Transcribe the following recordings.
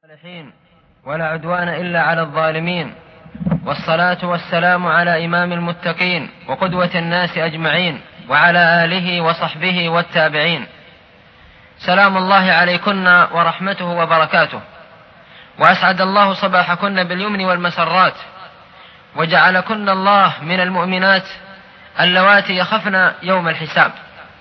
الصالحين ولا عدوان إلا على الظالمين، والصلاة والسلام على إمام المتقين وقدوة الناس أجمعين وعلى آله وصحبه والتابعين. سلام الله عليكن ورحمته وبركاته، وأسعد الله صباحكن باليمن والمسرات، وجعلكن الله من المؤمنات اللواتي يخفن يوم الحساب.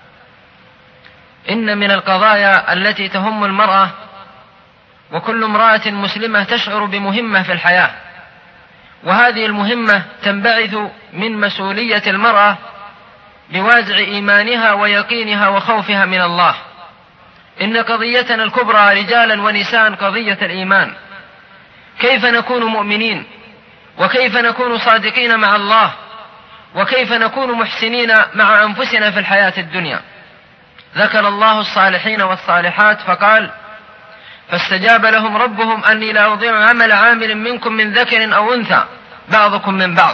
إن من القضايا التي تهم المرأة وكل امرأة مسلمة تشعر بمهمة في الحياة، وهذه المهمة تنبعث من مسؤولية المرأة بوازع إيمانها ويقينها وخوفها من الله. إن قضيتنا الكبرى رجالا ونساء قضية الإيمان، كيف نكون مؤمنين، وكيف نكون صادقين مع الله، وكيف نكون محسنين مع أنفسنا في الحياة الدنيا. ذكر الله الصالحين والصالحات فقال: فاستجاب لهم ربهم أني لا أضيع عمل عامل منكم من ذكر أو أنثى بعضكم من بعض.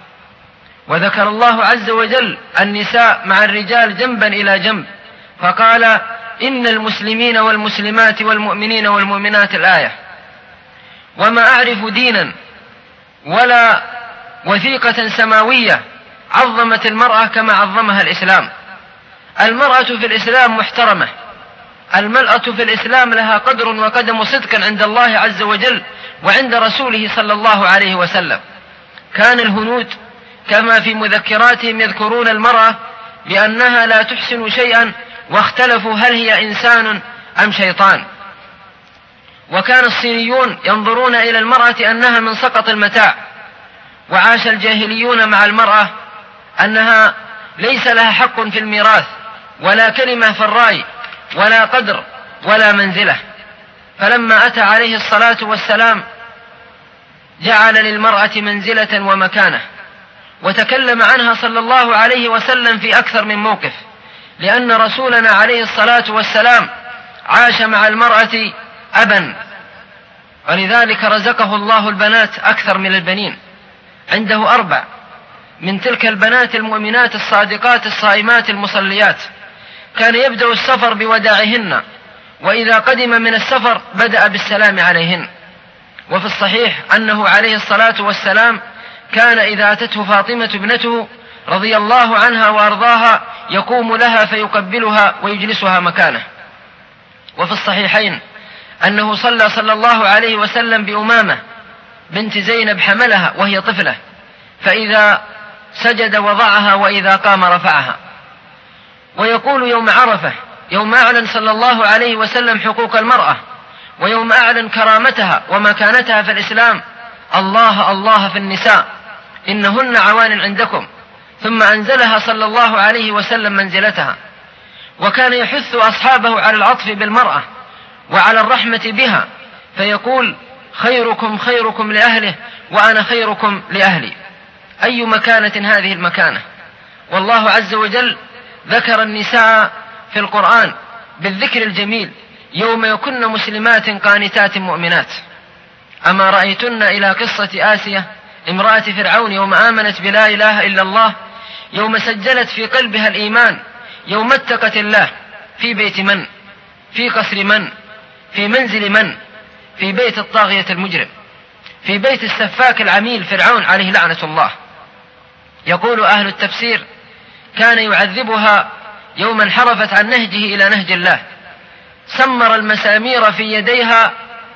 وذكر الله عز وجل النساء مع الرجال جنبا إلى جنب فقال: إن المسلمين والمسلمات والمؤمنين والمؤمنات الآية. وما أعرف دينا ولا وثيقة سماوية عظمت المرأة كما عظمها الإسلام. المرأة في الإسلام محترمة، المرأة في الإسلام لها قدر وقدم صدق عند الله عز وجل وعند رسوله صلى الله عليه وسلم. كان الهنود كما في مذكراتهم يذكرون المرأة بأنها لا تحسن شيئا، واختلفوا هل هي إنسان أم شيطان. وكان الصينيون ينظرون إلى المرأة أنها من سقط المتاع، وعاش الجاهليون مع المرأة أنها ليس لها حق في الميراث ولا كلمة في الرأي ولا قدر ولا منزلة. فلما أتى عليه الصلاة والسلام جعل للمرأة منزلة ومكانة، وتكلم عنها صلى الله عليه وسلم في أكثر من موقف، لأن رسولنا عليه الصلاة والسلام عاش مع المرأة أبا، ولذلك رزقه الله البنات أكثر من البنين. عنده 4 من تلك البنات المؤمنات الصادقات الصائمات المصليات. كان يبدأ السفر بوداعهن، وإذا قدم من السفر بدأ بالسلام عليهن. وفي الصحيح أنه عليه الصلاة والسلام كان إذا أتته فاطمة ابنته رضي الله عنها وأرضاها يقوم لها فيقبلها ويجلسها مكانه. وفي الصحيحين أنه صلى الله عليه وسلم بأمامة بنت زينب حملها وهي طفلة، فإذا سجد وضعها وإذا قام رفعها. ويقول يوم عرفة، يوم أعلن صلى الله عليه وسلم حقوق المرأة، ويوم أعلن كرامتها ومكانتها في الإسلام: الله الله في النساء إنهن عوان عندكم. ثم أنزلها صلى الله عليه وسلم منزلتها. وكان يحث أصحابه على العطف بالمرأة وعلى الرحمة بها، فيقول: خيركم خيركم لأهله وأنا خيركم لأهلي. أي مكانة هذه المكانة! والله عز وجل ذكر النساء في القرآن بالذكر الجميل: يوم يكن مسلمات قانتات مؤمنات. أما رأيتن إلى قصة آسية امرأة فرعون يوم آمنت بلا إله إلا الله، يوم سجلت في قلبها الإيمان، يوم اتقت الله في بيت من؟ في قصر من؟ في منزل من؟ في بيت الطاغية المجرم، في بيت السفاك العميل فرعون عليه لعنة الله. يقول أهل التفسير: كان يعذبها يوم انحرفت عن نهجه إلى نهج الله، سمر المسامير في يديها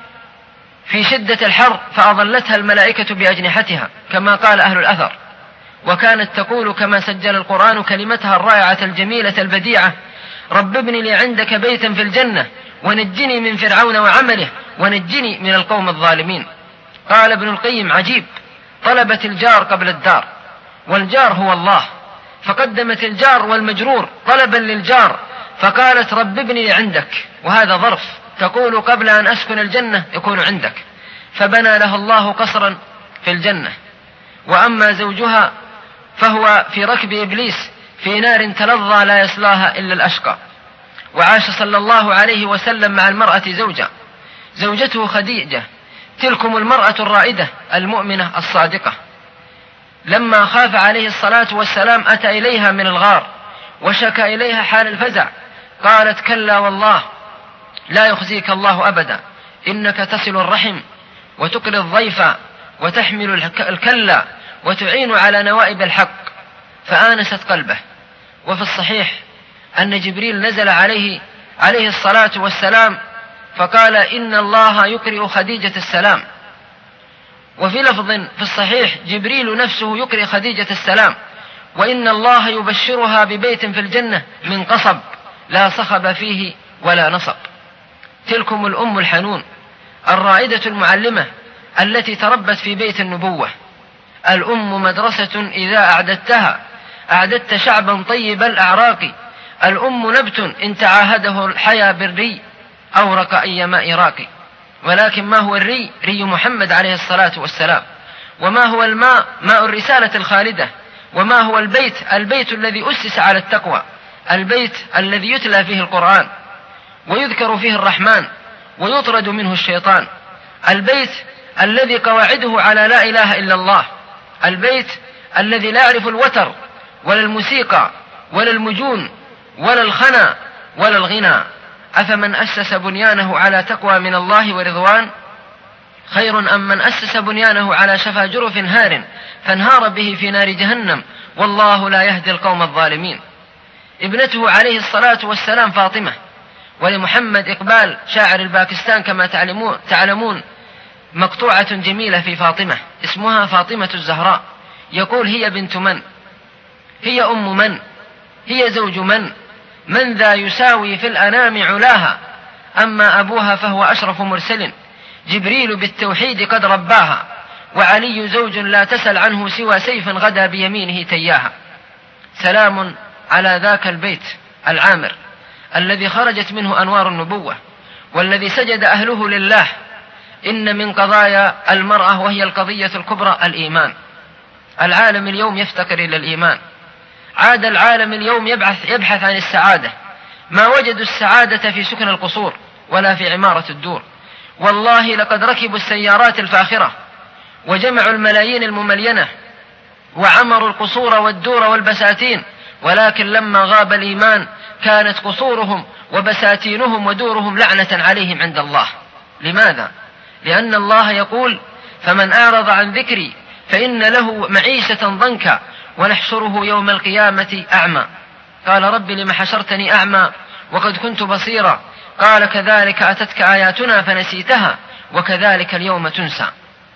في شدة الحر فأظلتها الملائكة بأجنحتها كما قال أهل الأثر. وكانت تقول كما سجل القرآن كلمتها الرائعة الجميلة البديعة: رب ابن لي عندك بيتا في الجنة ونجني من فرعون وعمله ونجني من القوم الظالمين. قال ابن القيم: عجيب، طلبت الجار قبل الدار، والجار هو الله، فقدمت الجار والمجرور طلبا للجار، فقالت رب ابن لي عندك، وهذا ظرف، تقول قبل أن أسكن الجنة يكون عندك، فبنى لها الله قصرا في الجنة. وأما زوجها فهو في ركب إبليس في نار تلظى لا يصلاها إلا الأشقى. وعاش صلى الله عليه وسلم مع المرأة زوجته خديجة، تلكم المرأة الرائدة المؤمنة الصادقة. لما خاف عليه الصلاة والسلام أتى إليها من الغار وشكى إليها حال الفزع، قالت: كلا والله لا يخزيك الله أبدا، إنك تصل الرحم وتقري الضيف وتحمل الكلا وتعين على نوائب الحق، فآنست قلبه. وفي الصحيح أن جبريل نزل عليه الصلاة والسلام فقال إن الله يقرئ خديجة السلام. وفي لفظ في الصحيح جبريل نفسه يقرئ خديجة السلام، وإن الله يبشرها ببيت في الجنة من قصب لا صخب فيه ولا نصب. تلكم الأم الحنون الرائدة المعلمة التي تربت في بيت النبوة. الأم مدرسة إذا أعددتها أعددت شعبا طيب الأعراق. الأم نبت إن تعاهده الحيا بالري أورق أي ماء راقي. ولكن ما هو الري؟ ري محمد عليه الصلاة والسلام. وما هو الماء؟ ماء الرسالة الخالدة. وما هو البيت؟ البيت الذي أسس على التقوى، البيت الذي يتلى فيه القرآن ويذكر فيه الرحمن ويطرد منه الشيطان، البيت الذي قواعده على لا إله إلا الله، البيت الذي لا يعرف الوتر ولا الموسيقى ولا المجون ولا الخنا ولا الغنى. أفمن أسس بنيانه على تقوى من الله ورضوان خير أم من أسس بنيانه على شفا جرف هار فانهار به في نار جهنم والله لا يهدي القوم الظالمين. ابنته عليه الصلاة والسلام فاطمة، ولمحمد إقبال شاعر الباكستان كما تعلمون مقطوعة جميلة في فاطمة اسمها فاطمة الزهراء. يقول هي بنت من؟ هي أم من؟ هي زوج من ذا يساوي في الأنام علاها؟ أما أبوها فهو أشرف مرسل جبريل بالتوحيد قد رباها، وعلي زوج لا تسل عنه سوى سيف غدا بيمينه تياها. سلام على ذاك البيت العامر الذي خرجت منه أنوار النبوة، والذي سجد أهله لله. إن من قضايا المرأة وهي القضية الكبرى الإيمان. العالم اليوم يفتقر إلى الإيمان. عاد العالم اليوم يبحث عن السعادة. ما وجدوا السعادة في سكن القصور ولا في عمارة الدور. والله لقد ركبوا السيارات الفاخرة وجمعوا الملايين المملينة وعمروا القصور والدور والبساتين، ولكن لما غاب الإيمان كانت قصورهم وبساتينهم ودورهم لعنة عليهم عند الله. لماذا؟ لأن الله يقول فمن أعرض عن ذكري فإن له معيشة ضنكا ونحشره يوم القيامة أعمى. قال رب لم حشرتني أعمى وقد كنت بصيرا؟ قال كذلك أتتك آياتنا فنسيتها وكذلك اليوم تنسى.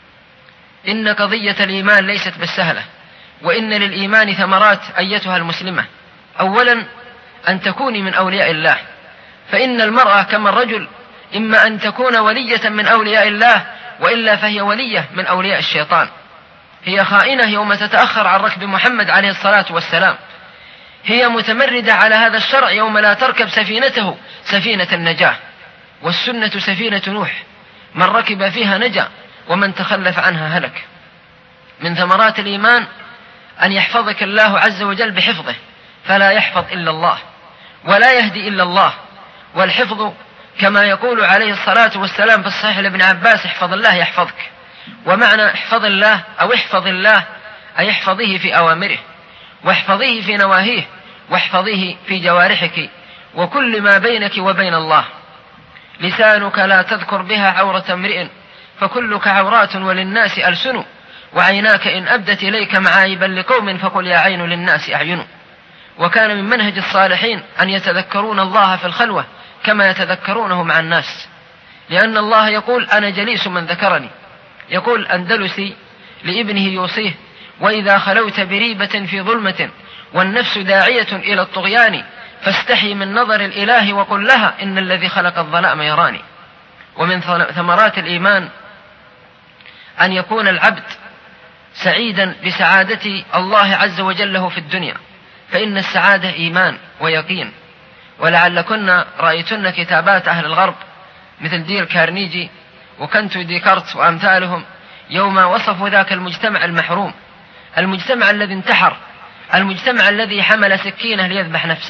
إن قضية الإيمان ليست بالسهلة، وإن للإيمان ثمرات أيتها المسلمة. أولا أن تكوني من أولياء الله، فإن المرأة كما الرجل إما أن تكون ولية من أولياء الله وإلا فهي ولية من أولياء الشيطان. هي خائنة يوم تتأخر عن ركب محمد عليه الصلاة والسلام. هي متمردة على هذا الشرع يوم لا تركب سفينته سفينة النجاة، والسنة سفينة نوح، من ركب فيها نجا ومن تخلف عنها هلك. من ثمرات الإيمان أن يحفظك الله عز وجل بحفظه، فلا يحفظ إلا الله ولا يهدي إلا الله. والحفظ كما يقول عليه الصلاة والسلام في الصحيح لابن عباس احفظ الله يحفظك. ومعنى احفظ الله أو احفظ الله أي احفظيه في أوامره واحفظيه في نواهيه واحفظيه في جوارحك وكل ما بينك وبين الله. لسانك لا تذكر بها عورة امرئ فكلك عورات وللناس ألسن، وعيناك إن أبدت إليك معايبا لقوم فقل يا عين للناس أعين. وكان من منهج الصالحين أن يتذكرون الله في الخلوة كما يتذكرونه مع الناس، لأن الله يقول أنا جليس من ذكرني. يقول أندلسي لابنه يوصيه وإذا خلوت بريبة في ظلمة والنفس داعية إلى الطغيان فاستحي من نظر الإله وقل لها إن الذي خلق الظلام يراني. ومن ثمرات الإيمان أن يكون العبد سعيدا بسعادة الله عز وجل له في الدنيا، فإن السعادة إيمان ويقين. ولعلكن رأيتن كتابات أهل الغرب مثل ديل كارنيجي وكنتو ديكارت وأمثالهم يوم وصفوا ذاك المجتمع المحروم، المجتمع الذي انتحر، المجتمع الذي حمل سكينة ليذبح نفسه.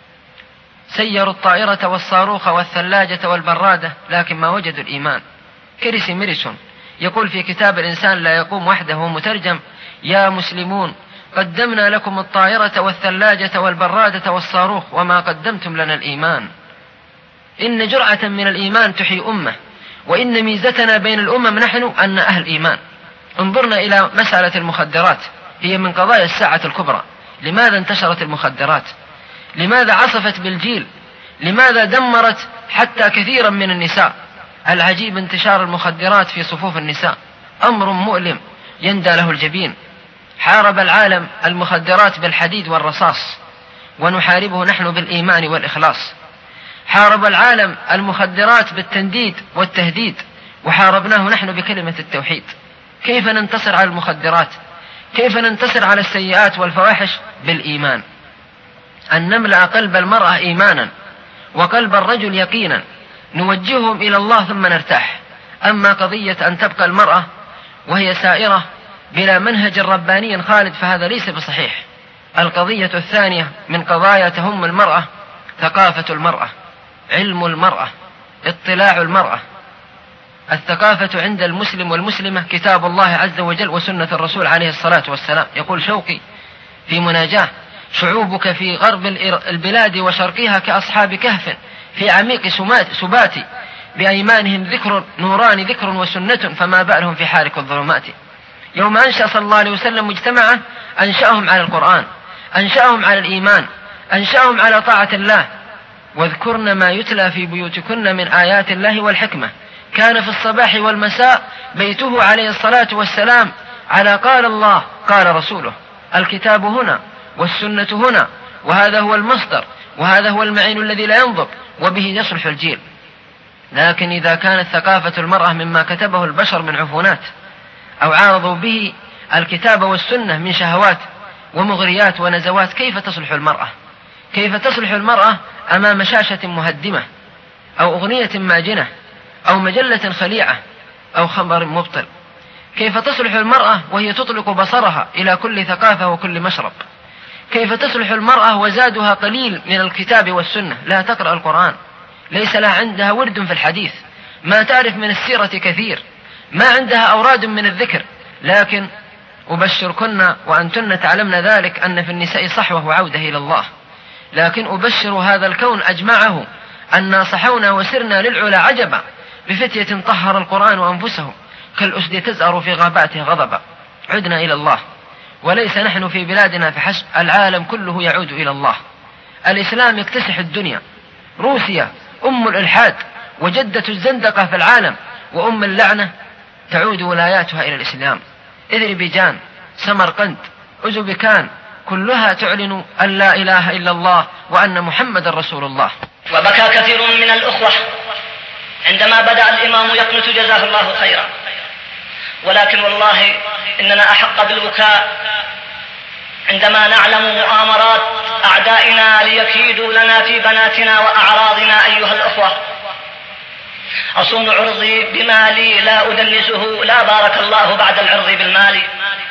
سيروا الطائرة والصاروخ والثلاجة والبرادة لكن ما وجدوا الإيمان. كريسي ميريسون يقول في كتاب الإنسان لا يقوم وحده ومترجم يا مسلمون قدمنا لكم الطائرة والثلاجة والبرادة والصاروخ وما قدمتم لنا الإيمان. إن جرعة من الإيمان تحيي أمة، وإن ميزتنا بين الأمم نحن أن أهل إيمان. انظرنا إلى مسألة المخدرات، هي من قضايا الساعة الكبرى. لماذا انتشرت المخدرات؟ لماذا عصفت بالجيل؟ لماذا دمرت حتى كثيرا من النساء؟ العجيب انتشار المخدرات في صفوف النساء، أمر مؤلم يندى له الجبين. حارب العالم المخدرات بالحديد والرصاص، ونحاربه نحن بالإيمان والإخلاص. حارب العالم المخدرات بالتنديد والتهديد، وحاربناه نحن بكلمة التوحيد. كيف ننتصر على المخدرات؟ كيف ننتصر على السيئات والفواحش؟ بالإيمان، أن نملأ قلب المرأة إيمانا وقلب الرجل يقينا، نوجههم إلى الله ثم نرتاح. أما قضية أن تبقى المرأة وهي سائرة بلا منهج رباني خالد فهذا ليس بصحيح. القضية الثانية من قضايا تهم المرأة ثقافة المرأة، علم المرأة، اطلاع المرأة. الثقافة عند المسلم والمسلمة كتاب الله عز وجل وسنة الرسول عليه الصلاة والسلام. يقول شوقي في مناجاه: شعوبك في غرب البلاد وشرقها كأصحاب كهف في عميق سبات، بأيمانهم ذكر نوران ذكر وسنة، فما بالهم في حارق الظلمات. يوم أنشأ صلى الله عليه وسلم مجتمعه أنشأهم على القرآن، أنشأهم على الإيمان، أنشأهم على طاعة الله. واذكرن ما يتلى في بيوتكن من آيات الله والحكمة. كان في الصباح والمساء بيته عليه الصلاة والسلام على قال الله قال رسوله. الكتاب هنا والسنة هنا، وهذا هو المصدر، وهذا هو المعين الذي لا ينضب، وبه يصلح الجيل. لكن إذا كانت ثقافة المرأة مما كتبه البشر من عفونات، أو عارضوا به الكتاب والسنة من شهوات ومغريات ونزوات، كيف تصلح المرأة؟ كيف تصلح المرأة أمام شاشة مهدمة، أو أغنية ماجنة، أو مجلة خليعة، أو خبر مبطل؟ كيف تصلح المرأة وهي تطلق بصرها إلى كل ثقافة وكل مشرب؟ كيف تصلح المرأة وزادها قليل من الكتاب والسنة، لا تقرأ القرآن، ليس لها عندها ورد في الحديث، ما تعرف من السيرة كثير، ما عندها أوراد من الذكر؟ لكن أبشركن وأنتن تعلمن ذلك أن في النساء صحوة وعودة إلى الله. لكن أبشر هذا الكون أجمعه أن ناصحونا وسرنا للعلا عجبا، بفتية طهر القرآن وأنفسهم كالأسد تزأر في غاباتها غضبا. عدنا إلى الله، وليس نحن في بلادنا فحسب، العالم كله يعود إلى الله. الإسلام يكتسح الدنيا. روسيا أم الإلحاد وجدة الزندقة في العالم وأم اللعنة تعود ولاياتها إلى الإسلام. إذربيجان، سمرقند، أوزبكان، كلها تعلن أن لا إله إلا الله وأن محمد رسول الله. وبكى كثير من الأخوة عندما بدأ الإمام يقنت جزاه الله خيرا، ولكن والله إننا أحق بالبكاء عندما نعلم مؤامرات أعدائنا ليكيدوا لنا في بناتنا وأعراضنا. أيها الأخوة، أصون عرضي بمالي لا أدنسه، لا بارك الله بعد العرض بالمال.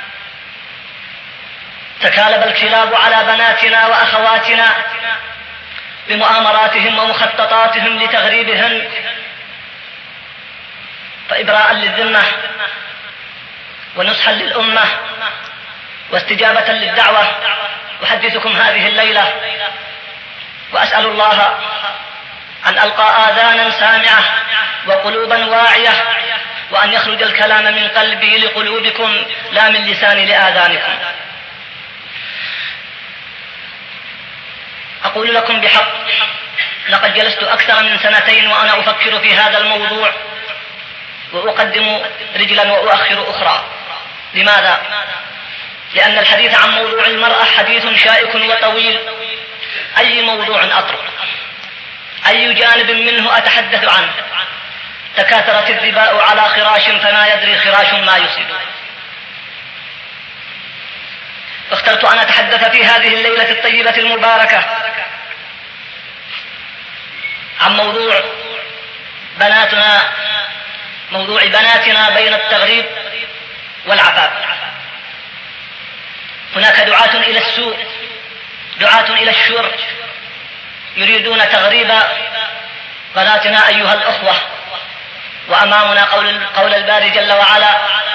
تكالب الكلاب على بناتنا وأخواتنا بمؤامراتهم ومخططاتهم لتغريبهن. فإبراء للذمة ونصحا للأمة واستجابة للدعوة أحدثكم هذه الليلة، وأسأل الله أن ألقى آذانا سامعة وقلوبا واعية، وأن يخرج الكلام من قلبي لقلوبكم لا من لساني لآذانكم. أقول لكم بحق، لقد جلست أكثر من 2 وأنا أفكر في هذا الموضوع، وأقدم رجلا وأؤخر أخرى. لماذا؟ لأن الحديث عن موضوع المرأة حديث شائك وطويل. أي موضوع أطرق؟ أي جانب منه أتحدث عنه؟ تكاثرت الظباء على خراش فما يدري خراش ما يصيب. اخترت أن أتحدث في هذه الليلة الطيبة المباركة عن موضوع بناتنا بين التغريب والعفاف. هناك دعاة إلى السوء، دعاة إلى الشر، يريدون تغريب بناتنا أيها الأخوة. وأمامنا قول الباري جل وعلا،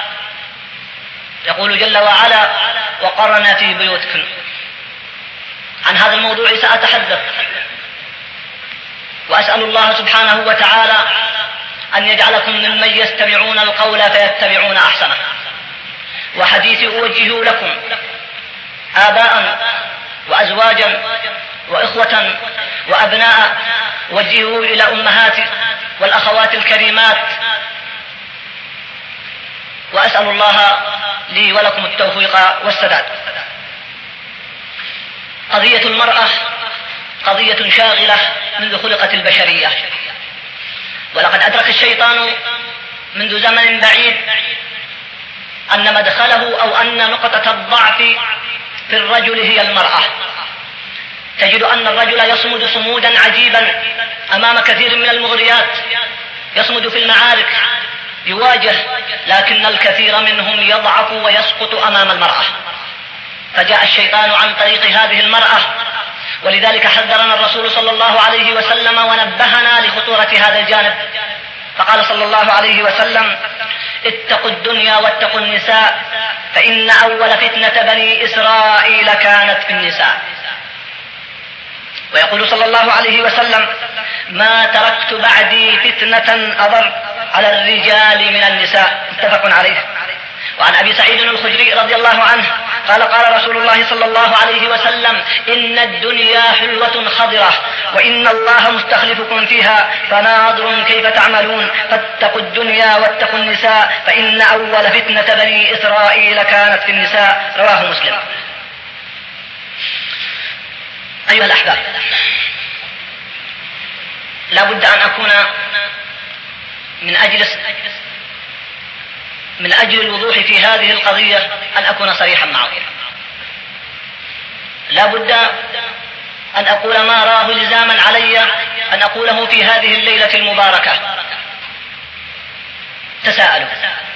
يقول جل وعلا: وقرنا في بيوتكن. عن هذا الموضوع سأتحدث، وأسأل الله سبحانه وتعالى أن يجعلكم ممن يستمعون القول فيتبعون أحسنه. وحديثي أوجه لكم آباء وأزواجا وإخوة وأبناء، وجهوا إلى أمهات والأخوات الكريمات، وأسأل الله لي ولكم التوفيق والسداد. قضية المرأة قضية شاغلة منذ خلقت البشرية، ولقد أدرك الشيطان منذ زمن بعيد أن مدخله أو أن نقطة الضعف في الرجل هي المرأة. تجد أن الرجل يصمد صمودا عجيبا أمام كثير من المغريات، يصمد في المعارك، يواجه، لكن الكثير منهم يضعف ويسقط أمام المرأة. فجاء الشيطان عن طريق هذه المرأة، ولذلك حذرنا الرسول صلى الله عليه وسلم ونبهنا لخطورة هذا الجانب، فقال صلى الله عليه وسلم: اتقوا الدنيا واتقوا النساء، فإن أول فتنة بني إسرائيل كانت في النساء. ويقول صلى الله عليه وسلم: ما تركت بعدي فتنة أضر على الرجال من النساء، متفق عليه. وعن أبي سعيد الخدري رضي الله عنه قال: قال رسول الله صلى الله عليه وسلم: إن الدنيا حلوة خضرة، وإن الله مستخلفكم فيها فناظر كيف تعملون، فاتقوا الدنيا واتقوا النساء، فإن أول فتنة بني إسرائيل كانت في النساء. رواه مسلم. أيها الأحباب، لا بد أن أكون من أجل الوضوح في هذه القضية أن أكون صريحا معكم. لا بد أن أقول ما راه لزاما علي أن أقوله في هذه الليلة المباركة. تساءلوا،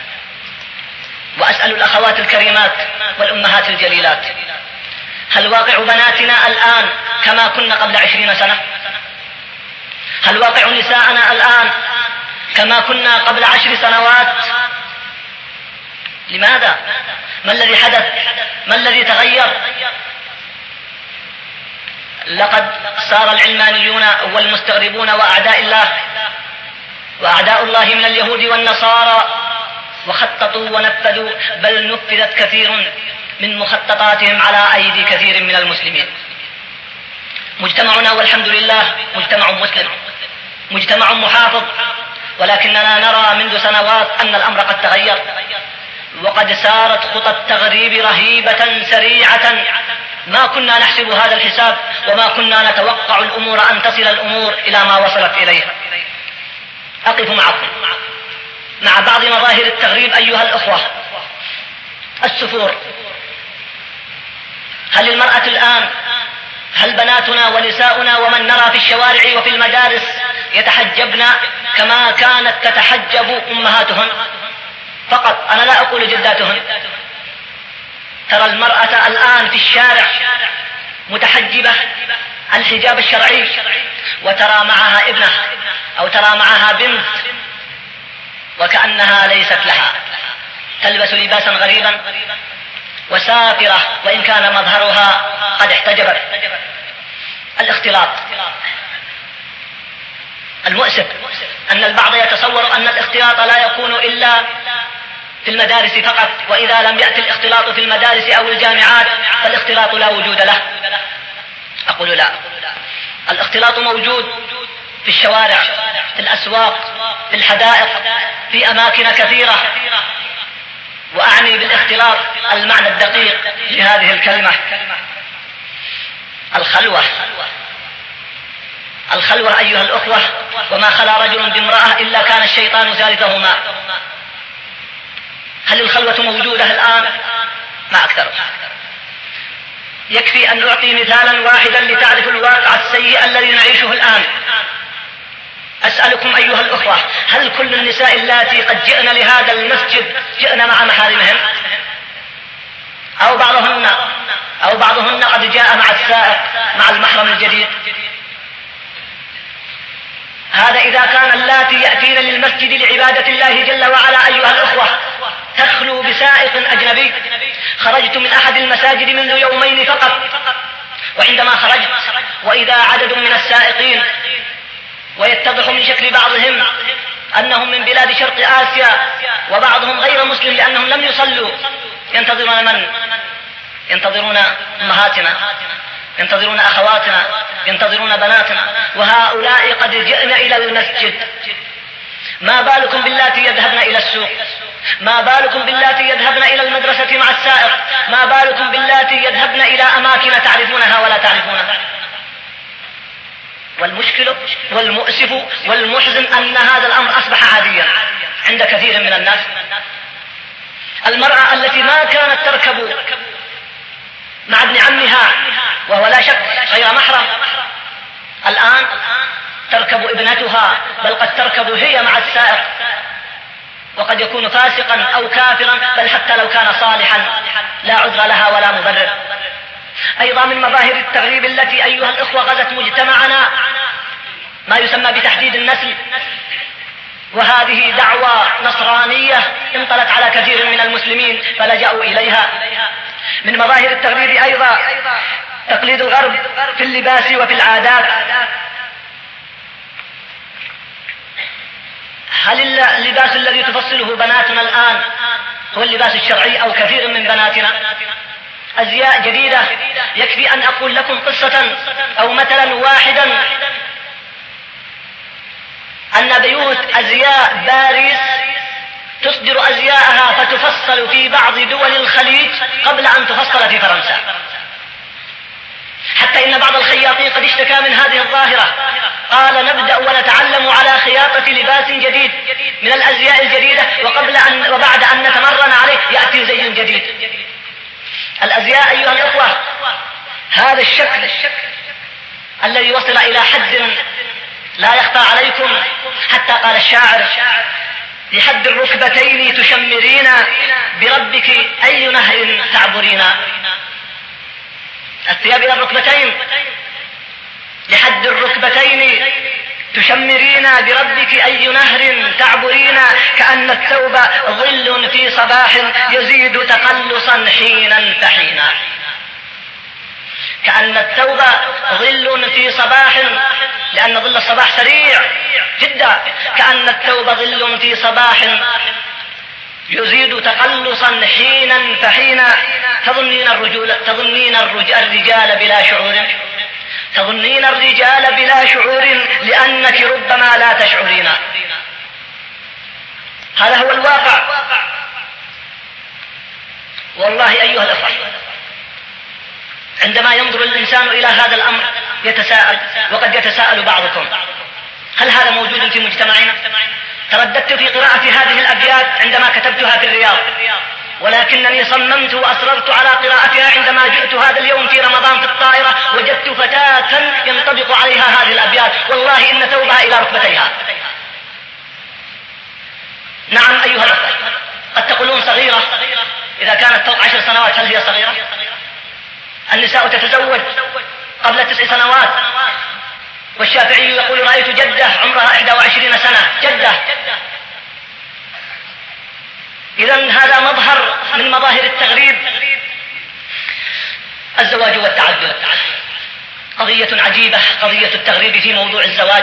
وأسأل الأخوات الكريمات والأمهات الجليلات: هل واقع بناتنا الآن كما كنا قبل 20 سنة؟ هل واقع نساءنا الآن كما كنا قبل 10 سنوات؟ لماذا؟ ما الذي حدث؟ ما الذي تغير؟ لقد صار العلمانيون والمستغربون وأعداء الله من اليهود والنصارى وخططوا ونفذوا، بل نفذت كثير من مخططاتهم على أيدي كثير من المسلمين. مجتمعنا والحمد لله مجتمع مسلم، مجتمع محافظ، ولكننا نرى منذ سنوات أن الأمر قد تغير، وقد سارت خطى التغريب رهيبة سريعة، ما كنا نحسب هذا الحساب، وما كنا نتوقع الأمور أن تصل الأمور إلى ما وصلت إليه. أقف معكم مع بعض مظاهر التغريب أيها الأخوة. السفور. هل المرأة الآن، هل بناتنا ونساؤنا ومن نرى في الشوارع وفي المدارس يتحجبن كما كانت تتحجب أمهاتهن فقط؟ أنا لا أقول جداتهن. ترى المرأة الآن في الشارع متحجبة الحجاب الشرعي، وترى معها ابنة أو ترى معها بنت وكأنها ليست لها، تلبس لباسا غريبا وسافرة وإن كان مظهرها قد احتجبت. الاختلاط. المؤسف أن البعض يتصور أن الاختلاط لا يكون إلا في المدارس فقط، وإذا لم يأتي الاختلاط في المدارس أو الجامعات فالاختلاط لا وجود له. أقول لا، الاختلاط موجود في الشوارع، في الأسواق، في الحدائق، في أماكن كثيرة. وأعني بالاختلاط المعنى الدقيق لهذه الكلمة: الخلوة. الخلوة أيها الأخوة، وما خلا رجل بامرأة إلا كان الشيطان ثالثهما. هل الخلوة موجودة الآن؟ ما أكثر. يكفي أن أعطي مثالا واحدا لتعرف الواقع السيء الذي نعيشه الآن. أسألكم أيها الأخوة: هل كل النساء اللاتي قد جئن لهذا المسجد جئن مع محارمهن؟ أو بعضهن قد جاء مع السائق، مع المحرم الجديد؟ هذا إذا كان اللاتي يأتين للمسجد لعبادة الله جل وعلا أيها الأخوة تخلو بسائق أجنبي. خرجت من أحد المساجد منذ يومين فقط، وعندما خرجت وإذا عدد من السائقين، ويتضح من شكل بعضهم أنهم من بلاد شرق آسيا وبعضهم غير مسلم لأنهم لم يصلوا، ينتظرون من؟ ينتظرون أمهاتنا، ينتظرون أخواتنا، ينتظرون بناتنا، وهؤلاء قد جئن إلى المسجد. ما بالكم باللاتي يذهبن إلى السوق؟ ما بالكم باللاتي يذهبن إلى المدرسة مع السائق؟ ما بالكم باللاتي يذهبن إلى أماكن تعرفونها ولا تعرفونها؟ والمشكل والمؤسف والمحزن أن هذا الأمر أصبح عاديا عند كثير من الناس. المرأة التي ما كانت تركب مع ابن عمها وهو لا شك غير محرم، الآن تركب ابنتها، بل قد تركب هي مع السائق، وقد يكون فاسقا أو كافرا، بل حتى لو كان صالحا لا عذر لها ولا مبرر. أيضا من مظاهر التغريب التي أيها الإخوة غزت مجتمعنا ما يسمى بتحديد النسل، وهذه دعوة نصرانية انطلت على كثير من المسلمين فلجأوا إليها. من مظاهر التغريب أيضا تقليد الغرب في اللباس وفي العادات. هل اللباس الذي تفصله بناتنا الآن هو اللباس الشرعي أو كثير من بناتنا؟ أزياء جديدة. يكفي أن أقول لكم قصة أو مثلا واحدا، أن بيوت أزياء باريس تصدر أزياءها فتفصل في بعض دول الخليج قبل أن تفصل في فرنسا، حتى إن بعض الخياطين قد اشتكى من هذه الظاهرة، قال نبدأ ونتعلم على خياطة لباس جديد من الأزياء الجديدة وبعد أن نتمرن عليه يأتي زي جديد. الأزياء أيها الأخوة هذا الشكل الذي وصل إلى حد لا يخفى عليكم، حتى قال الشاعر لحد الركبتين تشمرين بربك أي نهر تعبرين. الثياب إلى الركبتين، لحد الركبتين تشمرين بربك أي نهر تعبرين، كأن الثوب ظل في صباح يزيد تقلصا حينا فحينا. كأن الثوب ظل في صباح، لأن ظل الصباح سريع جدا، كأن الثوب ظل في صباح يزيد تقلصا حينا فحينا. تظنين الرجال بلا شعور، تظنين الرجال بلا شعور لأنك ربما لا تشعرين. هذا هو الواقع. والله أيها الأخوة عندما ينظر الإنسان إلى هذا الأمر يتساءل، وقد يتساءل بعضكم هل هذا موجود في مجتمعنا؟ ترددت في قراءة هذه الأبيات عندما كتبتها في الرياض، ولكنني صممت وأصررت على قراءتها. عندما جئت هذا اليوم في رمضان في الطائرة وجدت فتاة ينطبق عليها هذه الأبيات، والله إن ثوبها إلى ركبتيها. نعم أيها الأخوة، قد تقولون صغيرة، إذا كانت فوق 10 سنوات هل هي صغيرة؟ النساء تتزوج قبل 9 سنوات، والشافعي يقول رأيت جدة عمرها 21 سنة جدة. إذن هذا مظهر من مظاهر التغريب. الزواج والتعدد قضية عجيبة، قضية التغريب في موضوع الزواج.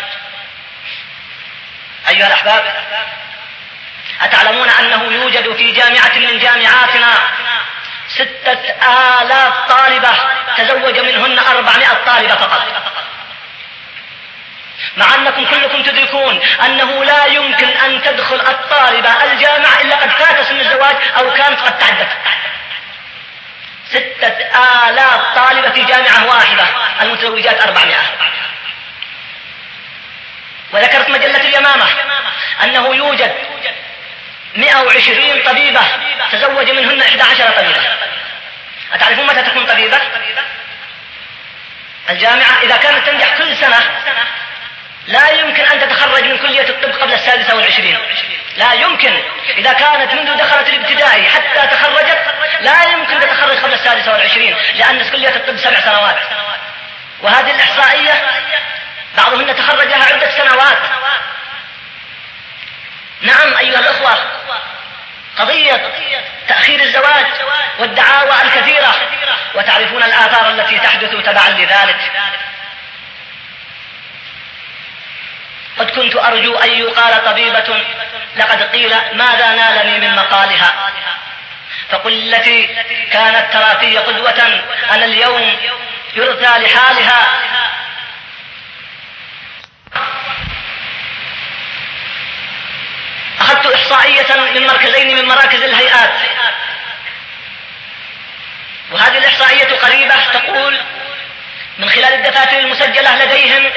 أيها الأحباب، أتعلمون أنه يوجد في جامعة من جامعاتنا 6000 طالبة تزوج منهن 400 طالبة فقط، مع أنكم كلكم تدركون أنه لا يمكن أن تدخل الطالبة الجامعة إلا قد فات سن الزواج أو كانت قد تعدت. 6000 طالبة في جامعة واحدة، المتزوجات 400. وذكرت مجلة اليمامة أنه يوجد 120 طبيبة تزوج منهن 11 طبيبة. أتعرفون متى تكون طبيبة؟ الجامعة إذا كانت تنجح كل سنة لا يمكن أن تتخرج من كلية الطب قبل 26. لا يمكن. إذا كانت منذ دخلت الابتدائي حتى تخرجت لا يمكن تتخرج قبل 26، لأن كلية الطب 7 سنوات. وهذه الإحصائية بعضهن تخرج لها عدة سنوات. نعم أيها الأخوة، قضية تأخير الزواج والدعاوى الكثيرة، وتعرفون الآثار التي تحدث تبعا لذلك. قد كنت أرجو أن يقال طبيبة لقد قيل ماذا نالني من مقالها. فقل التي كانت ترى في قدوة أنا اليوم يرثى لحالها. أخذت إحصائية من مركزين من مراكز الهيئات، وهذه الإحصائية قريبة، تقول من خلال الدفاتر المسجلة لديهم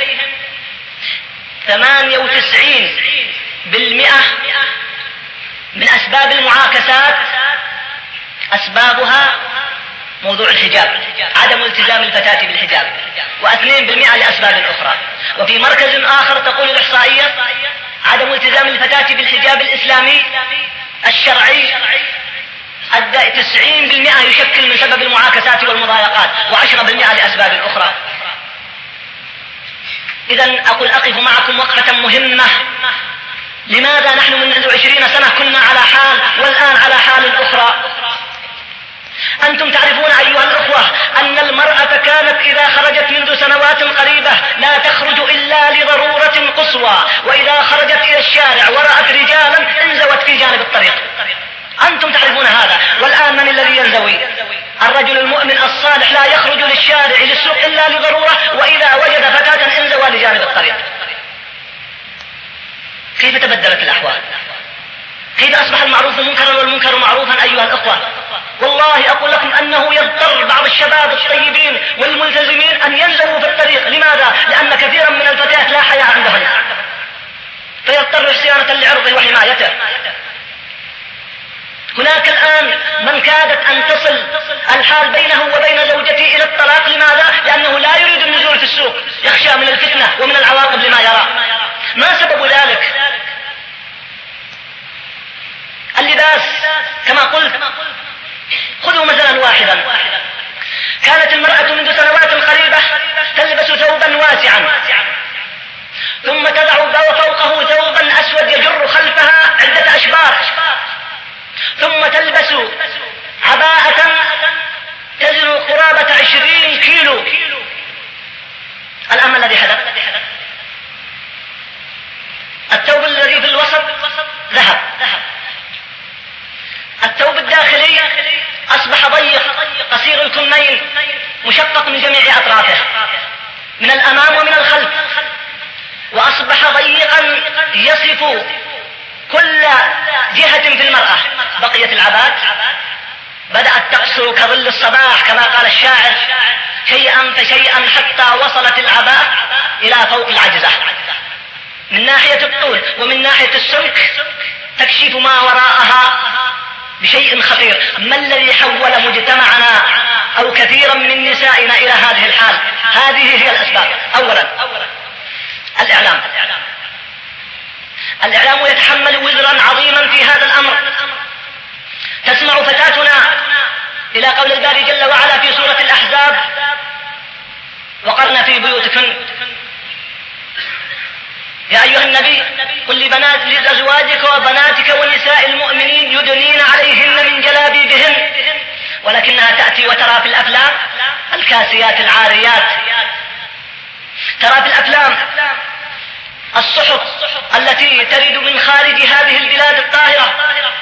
98% من أسباب المعاكسات أسبابها موضوع الحجاب، عدم التزام الفتاة بالحجاب، و2% لأسباب أخرى. وفي مركز آخر تقول الإحصائية عدم التزام الفتاة بالحجاب الإسلامي الشرعي 90% يشكل من سبب المعاكسات والمضايقات، و10% لأسباب أخرى. إذن أقول أقف معكم وقفة مهمة. لماذا نحن منذ 20 سنة كنا على حال والآن على حال أخرى؟ أنتم تعرفون أيها الأخوة أن المرأة كانت إذا خرجت منذ سنوات قريبة لا تخرج إلا لضرورة قصوى، وإذا خرجت إلى الشارع ورأت رجالا انزوت في جانب الطريق. أنتم تعرفون هذا. والآن من الذي ينزوي؟ الرجل المؤمن الصالح لا يخرج للشارع للسوق إلا لضرورة، وإذا وجد فتاة انزوى لجانب الطريق. كيف تبدلت الأحوال؟ كيف أصبح المعروف منكرا والمنكر معروفا أيها الأخوة؟ والله أقول لكم أنه يضطر بعض الشباب الطيبين والملتزمين أن ينزلوا في الطريق. لماذا؟ لأن كثيرا من الفتيات لا حياء عندهن، فيضطر صيانة لعرضه وحمايته. هناك الآن من كادت أن تصل الحال بينه وبين زوجته إلى الطلاق. لماذا؟ لأنه لا يريد النزول في السوق، يخشى من الفتنة ومن العواقب لما يرى. ما سبب ذلك؟ اللباس كما قلت. خذوا مثلا واحدا، كانت المرأة منذ سنوات قريبة تلبس ثوبا واسعا، ثم تضع فوقه ثوبا أسود يجر خلفها عدة أشبار، ثم تلبس عباءة تزن قرابة 20 كيلو. الآن الذي حدث؟ الثوب الذي في الوسط ذهب، الثوب الداخلي أصبح ضيق قصير الكمين مشقق من جميع أطرافه من الأمام ومن الخلف، وأصبح ضيقا يصف كل جهة في المرأة. بقيت العباءة بدأت تقصر كظل الصباح كما قال الشاعر، شيئا فشيئا حتى وصلت العباءة إلى فوق العجزة من ناحية الطول، ومن ناحية السمك تكشف ما وراءها بشيء خطير. ما الذي حول مجتمعنا أو كثيرا من نسائنا إلى هذه الحال؟ هذه هي الأسباب. أولا الإعلام يتحمل وزرا عظيما في هذا الأمر. تسمع فتاتنا إلى قول الباري جل وعلا في سورة الأحزاب: وقرن في بيوتكن يا أيها النبي قل لأزواجك وبناتك ونساء المؤمنين يدنين عليهن من جلابيبهن. ولكنها تأتي وترى في الأفلام الكاسيات العاريات، ترى في الأفلام الصحف التي ترد من خارج هذه البلاد الطاهرة،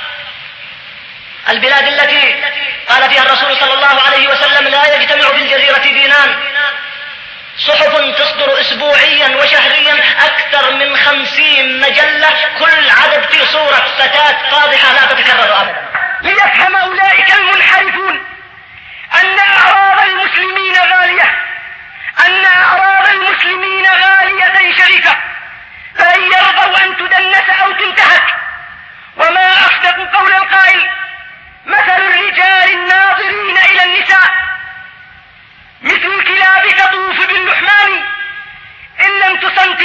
البلاد التي قال فيها الرسول صلى الله عليه وسلم: لا يجتمع في الجزيرة دينان. صحف تصدر أسبوعيا وشهريا أكثر من 50 مجلة، كل عدد في صورة فتاة فاضحة لا تتكرر أبدا. ليفهم أولئك المنحرفون أن أعراض المسلمين غالية، أن أعراض المسلمين غالية شريفة، فإن يرضوا أن تدنس أو تنتهك. وما أصدق قول القائل: مثل الرجال الناظرين إلى النساء مثل الكلاب تطوف باللحمان، إن لم تصن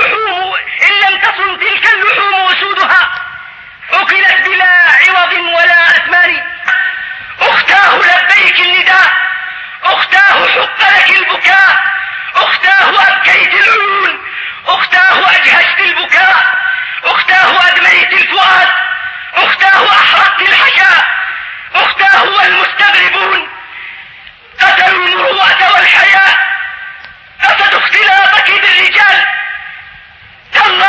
تلك اللحوم أسودها أكلت بلا عوض ولا أثمان. أختاه لبيك النداء، أختاه حق لك البكاء، أختاه أبكيت العيون، أختاه أجهشت البكاء، أختاه أدميت الفؤاد، أختاه أحرقت الحشاء، أختاه والمستغربون قتلوا المروءة والحياء، قصدوا اختلاطك بالرجال. تالله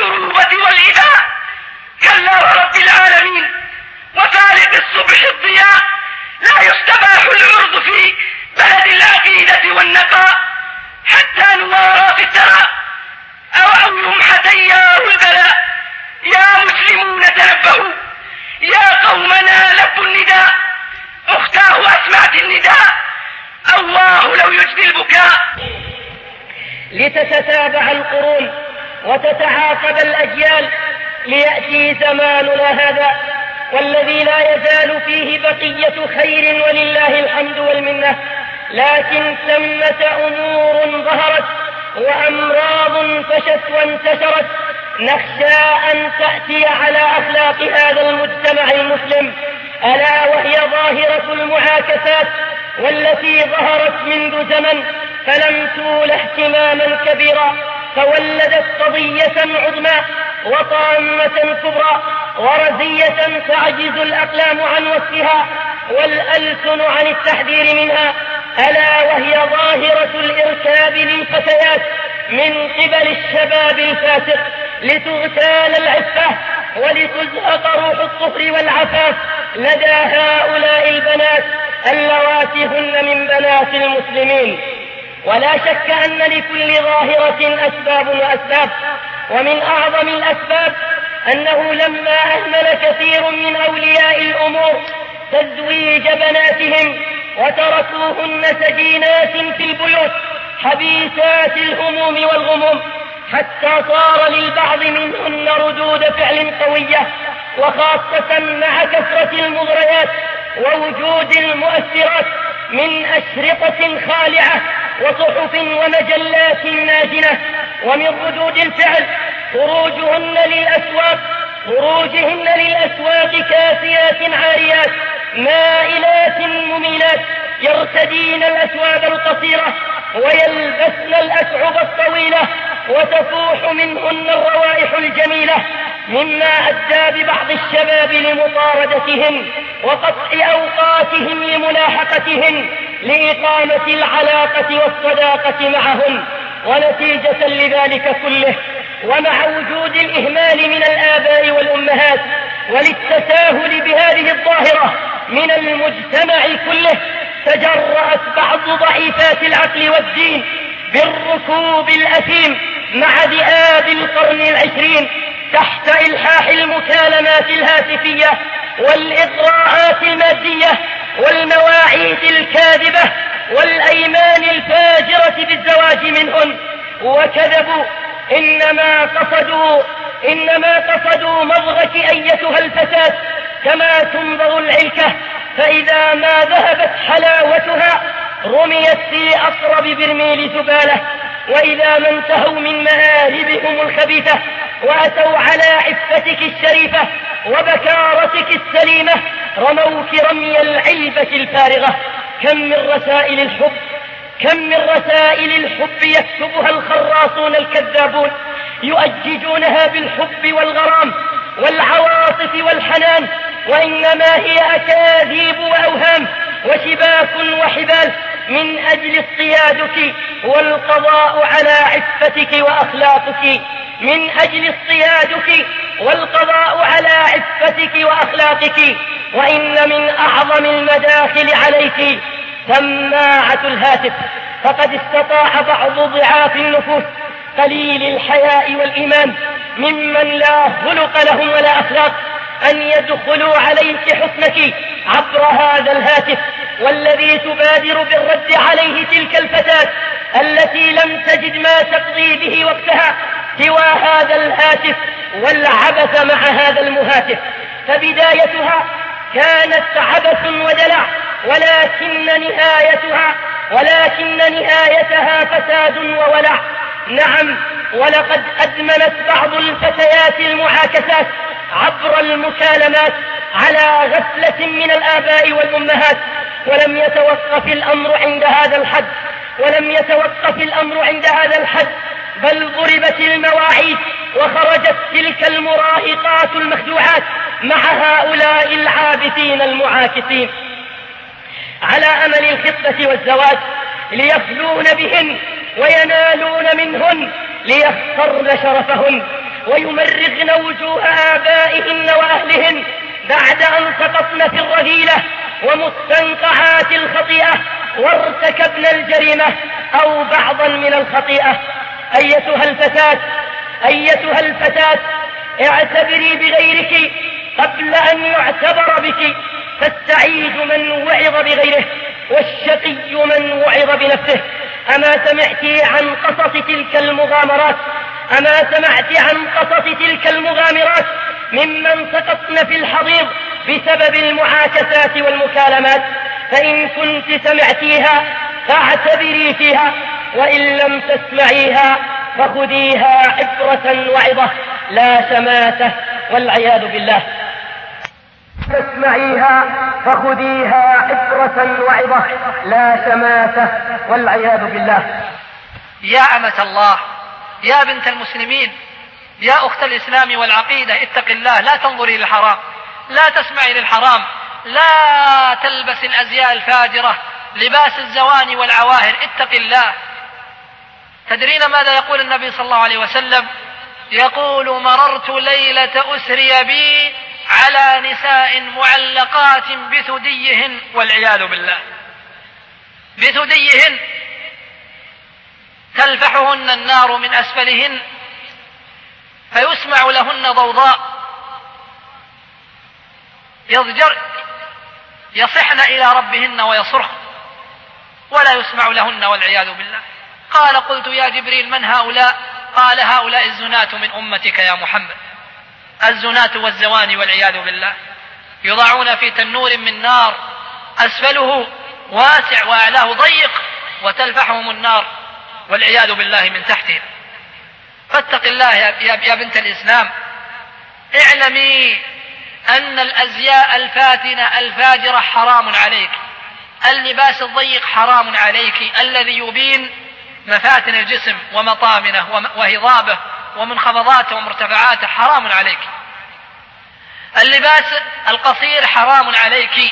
والصعوبة والإيذاء. كلا ورب العالمين، وفارق الصبح الضياء. لا يستباح العرض في بلد العقيدة والنقاء حتى نوارى في الثرى أو يمحى تيار البلاء. يا مسلمون تنبهوا، يا قومنا لبوا النداء. أختاه أسمعت النداء، الله لو يجدي البكاء. لتتتابع القرون وتتعاقب الأجيال ليأتي زماننا هذا والذي لا يزال فيه بقية خير ولله الحمد والمنة، لكن ثمة أمور ظهرت وأمراض فشت وانتشرت نخشى أن تأتي على أخلاق هذا المجتمع المسلم، ألا وهي ظاهرة المعاكسات والتي ظهرت منذ زمن فلم تول اهتماما كبيرا، فولدت قضية عظمى وطامة كبرى ورزية تعجز الأقلام عن وصفها والألسن عن التحذير منها، ألا وهي ظاهرة الإركاب للفتيات من قبل الشباب الفاسق لتغتال العفة ولتزهق روح الطهر والعفاف لدى هؤلاء البنات اللواتي هن من بنات المسلمين. ولا شك أن لكل ظاهرة أسباب وأسباب، ومن أعظم الأسباب أنه لما أهمل كثير من أولياء الأمور تزويج بناتهم وتركوهن سجينات في البيوت حبيسات الهموم والغموم، حتى صار للبعض منهن ردود فعل قوية، وخاصة مع كثرة المغريات ووجود المؤثرات من أشرطة خالعة وصحف ومجلات ناجنة. ومن ردود الفعل خروجهن للأسواق كاسيات عاريات مائلات مميلات، يرتدين الأثواب القصيرة ويلبسن الأكعب الطويلة وتفوح منهن الروائح الجميلة، مما أدى ببعض الشباب لمطاردتهن وقطع أوقاتهم لملاحقتهن لإقامة العلاقة والصداقة معهن. ونتيجة لذلك كله ومع وجود الإهمال من الآباء والأمهات وللتساهل بهذه الظاهرة من المجتمع كله، تجرأت بعض ضعيفات العقل والدين بالركوب الأثيم مع ذئاب القرن العشرين تحت إلحاح المكالمات الهاتفية والإغراءات المادية والمواعيد الكاذبة والأيمان الفاجرة بالزواج منهن. وكذبوا، إنما قصدوا مضغك أيتها الفتاة كما تنبغ العلكة، فإذا ما ذهبت حلاوتها رميت في أقرب برميل زبالة. وإذا ما انتهوا من مآربهم الخبيثة وأتوا على عفتك الشريفة وبكارتك السليمة رموك رمي العلبة الفارغة. كم من رسائل الحب يكتبها الخراصون الكذابون يؤججونها بالحب والغرام والعواطف والحنان، وإنما هي أكاذيب وأوهام وشباك وحبال من أجل اصطيادك والقضاء على عفتك وأخلاقك، من أجل اصطيادك والقضاء على عفتك وأخلاقك. وإن من أعظم المداخل عليك سماعة الهاتف، فقد استطاع بعض ضعاف النفوس قليل الحياء والإيمان ممن لا خلق لهم ولا أخلاق أن يدخلوا عليك حسنك عبر هذا الهاتف، والذي تبادر بالرد عليه تلك الفتاة التي لم تجد ما تقضي به وقتها سوى هذا الهاتف والعبث مع هذا المهاتف. فبدايتها كانت عبث ودلع، ولكن نهايتها فساد وولع. نعم، ولقد أدمنت بعض الفتيات المعاكسات عبر المكالمات على غفلة من الآباء والأمهات، ولم يتوقف الأمر عند هذا الحد، بل ضربت المواعيد وخرجت تلك المراهقات المخدوعات مع هؤلاء العابثين المعاكسين على أمل الخطبة والزواج ليخلون بهن وينالون منهن ليخسرن شرفهن ويمرغن وجوه آبائهن وأهلهن بعد أن سقطن في الرذيلة ومستنقعات الخطيئة وارتكبن الجريمة أو بعضا من الخطيئة. أيتها الفتاة اعتبري بغيرك قبل أن يعتبر بك، فالسعيد من وعظ بغيره والشقي من وعظ بنفسه. أما سمعت عن قصص تلك المغامرات ممن سقطن في الحضيض بسبب المعاكسات والمكالمات؟ فإن كنت سمعتيها فاعتبري فيها، وإن لم تسمعيها فخذيها عبرة وعظة لا شماتة والعياذ بالله. يا أمة الله، يا بنت المسلمين، يا أخت الإسلام والعقيدة، اتق الله، لا تنظري للحرام، لا تسمعي للحرام، لا تلبس الأزياء الفاجرة، لباس الزواني والعواهر، اتق الله. تدرين ماذا يقول النبي صلى الله عليه وسلم؟ يقول: مررت ليلة أسري بي على نساء معلقات بثديهن، والعياذ بالله، بثديهن، تلفحهن النار من أسفلهن فيسمع لهن ضوضاء، يصحن إلى ربهن ويصرخن ولا يسمع لهن، والعياذ بالله. قال: قلت يا جبريل من هؤلاء؟ قال: هؤلاء الزناة من أمتك يا محمد، الزناة والزواني، والعياذ بالله، يضعون في تنور من نار أسفله واسع وأعلاه ضيق وتلفحهم النار، والعياذ بالله، من تحتهم. فاتق الله يا بنت الإسلام، اعلمي أن الأزياء الفاتنة الفاجرة حرام عليك، اللباس الضيق حرام عليك، الذي يبين مفاتن الجسم ومطامنه وهضابه ومنخفضاته ومرتفعاته حرام عليك. اللباس القصير حرام عليك،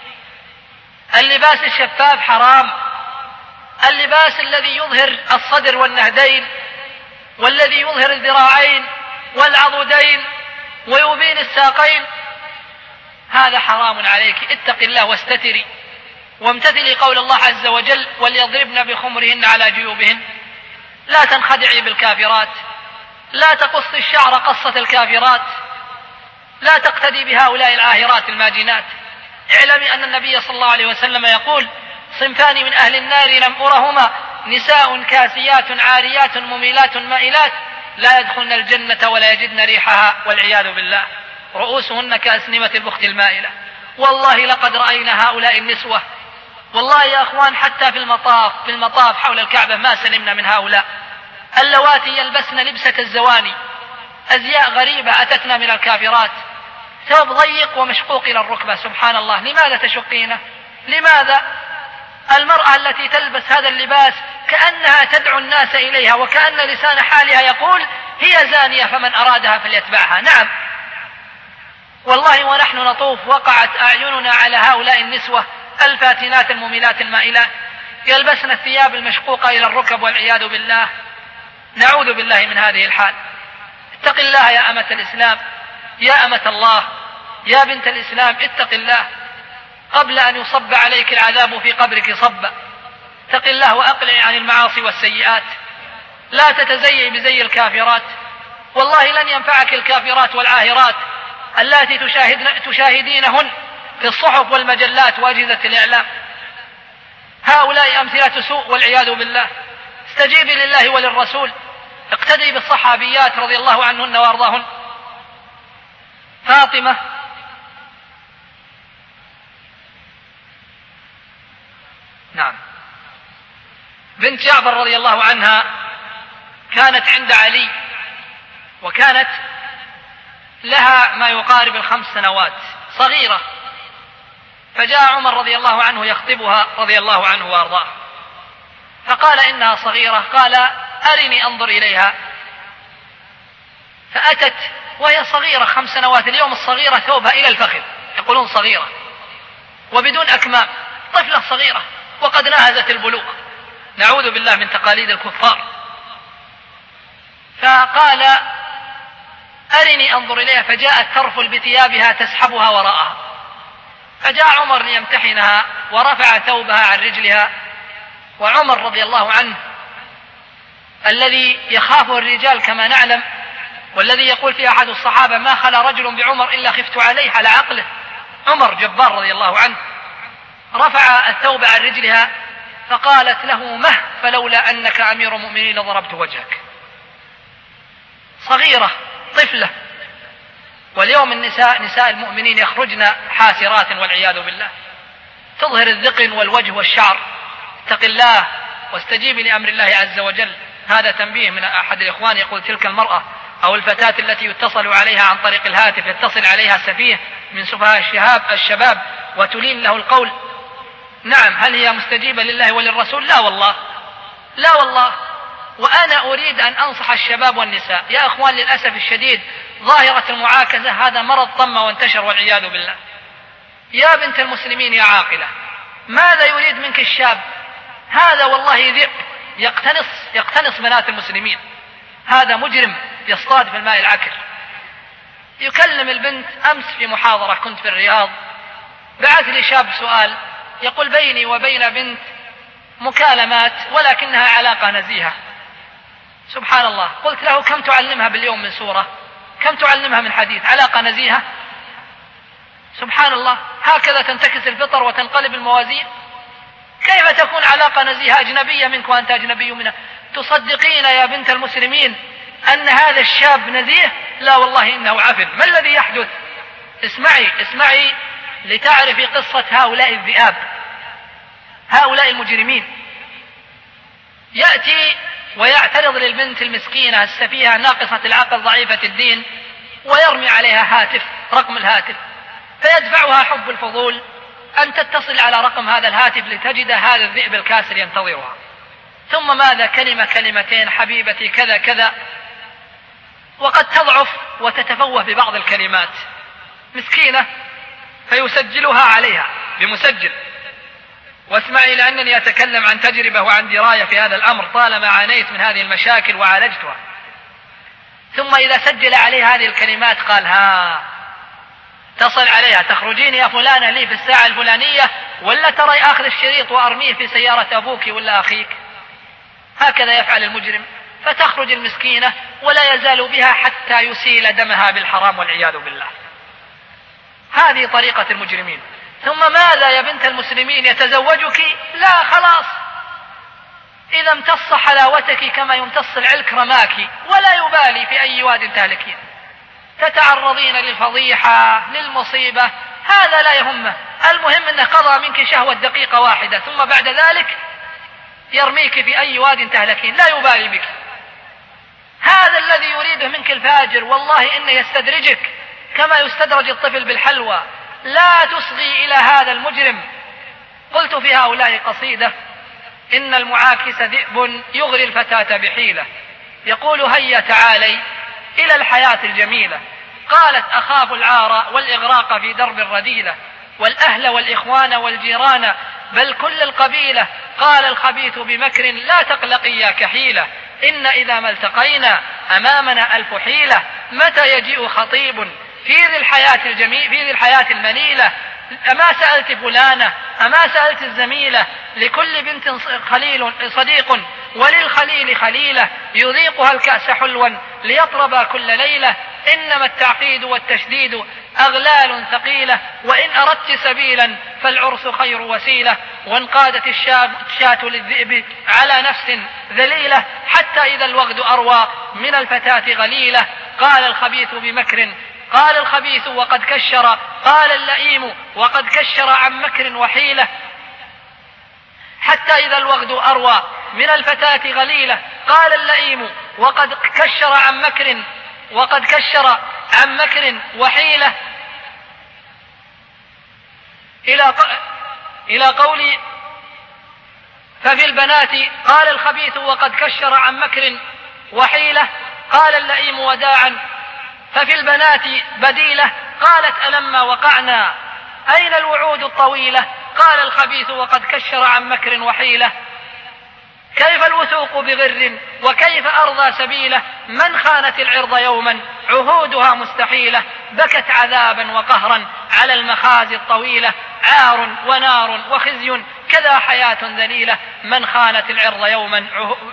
اللباس الشفاف حرام، اللباس الذي يظهر الصدر والنهدين والذي يظهر الذراعين والعضدين ويبين الساقين، هذا حرام عليك. اتق الله واستتري وامتثلي قول الله عز وجل: وليضربن بخمرهن على جيوبهن. لا تنخدعي بالكافرات، لا تقص الشعر قصة الكافرات، لا تقتدي بهؤلاء العاهرات الماجنات. اعلمي أن النبي صلى الله عليه وسلم يقول: صنفان من أهل النار لم أرهما، نساء كاسيات عاريات مميلات مائلات، لا يدخلن الجنة ولا يجدن ريحها، والعياذ بالله، رؤوسهن كأسنمة البخت المائلة. والله لقد رأينا هؤلاء النسوة، والله يا أخوان، حتى في المطاف حول الكعبة ما سلمنا من هؤلاء اللواتي يلبسن لبسة الزواني، أزياء غريبة أتتنا من الكافرات، ثوب ضيق ومشقوق إلى الركبة. سبحان الله، لماذا تشقينه؟ لماذا؟ المرأة التي تلبس هذا اللباس كأنها تدعو الناس إليها، وكأن لسان حالها يقول: هي زانية فمن أرادها فليتبعها. نعم والله، ونحن نطوف وقعت أعيننا على هؤلاء النسوة الفاتنات المميلات المائلات، يلبسن الثياب المشقوقة إلى الركب، والعياذ بالله، نعوذ بالله من هذه الحال. اتق الله يا أمة الإسلام، يا أمة الله، يا بنت الإسلام، اتق الله قبل أن يصب عليك العذاب في قبرك صبا. اتق الله وأقلعي عن المعاصي والسيئات، لا تتزيي بزي الكافرات، والله لن ينفعك الكافرات والعاهرات اللاتي تشاهدينهن في الصحف والمجلات وأجهزة الإعلام. هؤلاء أمثلة سوء، والعياذ بالله. استجيبي لله وللرسول، اقتدي بالصحابيات رضي الله عنهن وأرضاهن. فاطمة بنت جعفر رضي الله عنها كانت عند علي، وكانت لها ما يقارب 5 سنوات، صغيرة. فجاء عمر رضي الله عنه يخطبها رضي الله عنه وارضاه، فقال: إنها صغيرة. قال: أرني أنظر إليها. فأتت وهي صغيرة 5 سنوات. اليوم الصغيرة ثوبها إلى الفخذ، يقولون صغيرة، وبدون أكمام، طفلة صغيرة وقد ناهزت البلوغ، نعوذ بالله من تقاليد الكفار. فقال: أرني أنظر إليها. فجاءت ترفل بثيابها تسحبها وراءها، فجاء عمر ليمتحنها ورفع ثوبها عن رجلها. وعمر رضي الله عنه الذي يخافه الرجال كما نعلم، والذي يقول في أحد الصحابة ما خلا رجل بعمر إلا خفت عليه على عقله، عمر جبار رضي الله عنه، رفع الثوب عن رجلها فقالت له مه فلولا أنك أمير المؤمنين ضربت وجهك. صغيرة طفلة. واليوم نساء المؤمنين يخرجن حاسرات والعياذ بالله، تظهر الذقن والوجه والشعر. اتق الله واستجيبي لأمر الله عز وجل. هذا تنبيه من أحد الإخوان يقول تلك المرأة أو الفتاة التي يتصل عليها عن طريق الهاتف، يتصل عليها سفيه من سفهاء الشباب وتلين له القول، نعم هل هي مستجيبة لله وللرسول؟ لا والله، لا والله. وأنا أريد أن أنصح الشباب والنساء يا أخوان، للأسف الشديد ظاهرة المعاكسة هذا مرض طم وانتشر والعياذ بالله. يا بنت المسلمين يا عاقلة، ماذا يريد منك الشاب هذا؟ والله ذئب يقتنص بنات المسلمين، هذا مجرم يصطاد في الماء العكر. يكلم البنت. أمس في محاضرة كنت في الرياض، بعث لي شاب سؤال يقول بيني وبين بنت مكالمات ولكنها علاقة نزيهة. سبحان الله. قلت له كم تعلمها باليوم من سورة؟ كم تعلمها من حديث؟ علاقة نزيهة؟ سبحان الله. هكذا تنتكس الفطر وتنقلب الموازين. كيف تكون علاقة نزيهة أجنبية منك وأنت أجنبي منها؟ تصدقين يا بنت المسلمين أن هذا الشاب نزيه؟ لا والله إنه عفن. ما الذي يحدث؟ اسمعي لتعرفي قصة هؤلاء الذئاب، هؤلاء المجرمين. يأتي ويعترض للبنت المسكينة السفيهة ناقصة العقل ضعيفة الدين ويرمي عليها هاتف، رقم الهاتف، فيدفعها حب الفضول أن تتصل على رقم هذا الهاتف لتجد هذا الذئب الكاسر ينتظرها. ثم ماذا؟ كلمتين حبيبتي كذا كذا، وقد تضعف وتتفوه ببعض الكلمات مسكينة، فيسجلها عليها بمسجل. واسمعي لأنني أتكلم عن تجربة وعن دراية في هذا الأمر، طالما عانيت من هذه المشاكل وعالجتها. ثم إذا سجل عليها هذه الكلمات قال تصل عليها تخرجين يا فلانة لي في الساعة الفلانية، ولا ترى آخر الشريط وأرميه في سيارة أبوك ولا أخيك. هكذا يفعل المجرم. فتخرج المسكينة ولا يزال بها حتى يسيل دمها بالحرام والعياذ بالله. هذه طريقة المجرمين. ثم ماذا يا بنت المسلمين؟ يتزوجك؟ لا خلاص، إذا امتص حلاوتك كما يمتص العلك رماك، ولا يبالي في أي واد تهلكين. تتعرضين للفضيحة للمصيبة، هذا لا يهمه، المهم أنه قضى منك شهوة دقيقة واحدة، ثم بعد ذلك يرميك في أي واد تهلكين، لا يبالي بك. هذا الذي يريده منك الفاجر، والله إنه يستدرجك كما يستدرج الطفل بالحلوى. لا تصغي إلى هذا المجرم. قلت في هؤلاء قصيدة: إن المعاكس ذئب يغري الفتاة بحيلة، يقول هيا تعالي إلى الحياة الجميلة. قالت أخاف العار والإغراق في درب الرديلة، والأهل والإخوان والجيران بل كل القبيلة. قال الخبيث بمكر لا تقلقي يا كحيلة، إن إذا ما التقينا أمامنا ألف حيلة. متى يجيء خطيب في ذي الحياة المنيلة؟ أما سألت فلانة، أما سألت الزميلة؟ لكل بنت خليل صديق وللخليل خليلة، يذيقها الكأس حلوا ليطربا كل ليلة. إنما التعقيد والتشديد أغلال ثقيلة، وإن أردت سبيلا فالعرس خير وسيلة. وانقادت الشاة للذئب على نفس ذليلة، حتى إذا الوغد أروى من الفتاة غليلة. قال الخبيث بمكر، قال الخبيث وقد كشر، قال اللئيم وقد كشر عن مكر وحيلة. حتى إذا الوغد أروى من الفتاة غليلة، قال اللئيم وقد كشر عن مكر وحيلة. إلى قولي ففي البنات قال الخبيث وقد كشر عن مكر وحيلة، قال اللئيم وداعا ففي البنات بديلة. قالت ألما وقعنا أين الوعود الطويلة؟ قال الخبيث وقد كشر عن مكر وحيلة. كيف الوثوق بغر وكيف أرضى سبيله، من خانت العرض يوما عهودها مستحيلة، بكت عذابا وقهرا على المخازي الطويلة، عار ونار وخزي كذا حياة ذليلة، من خانت العرض يوما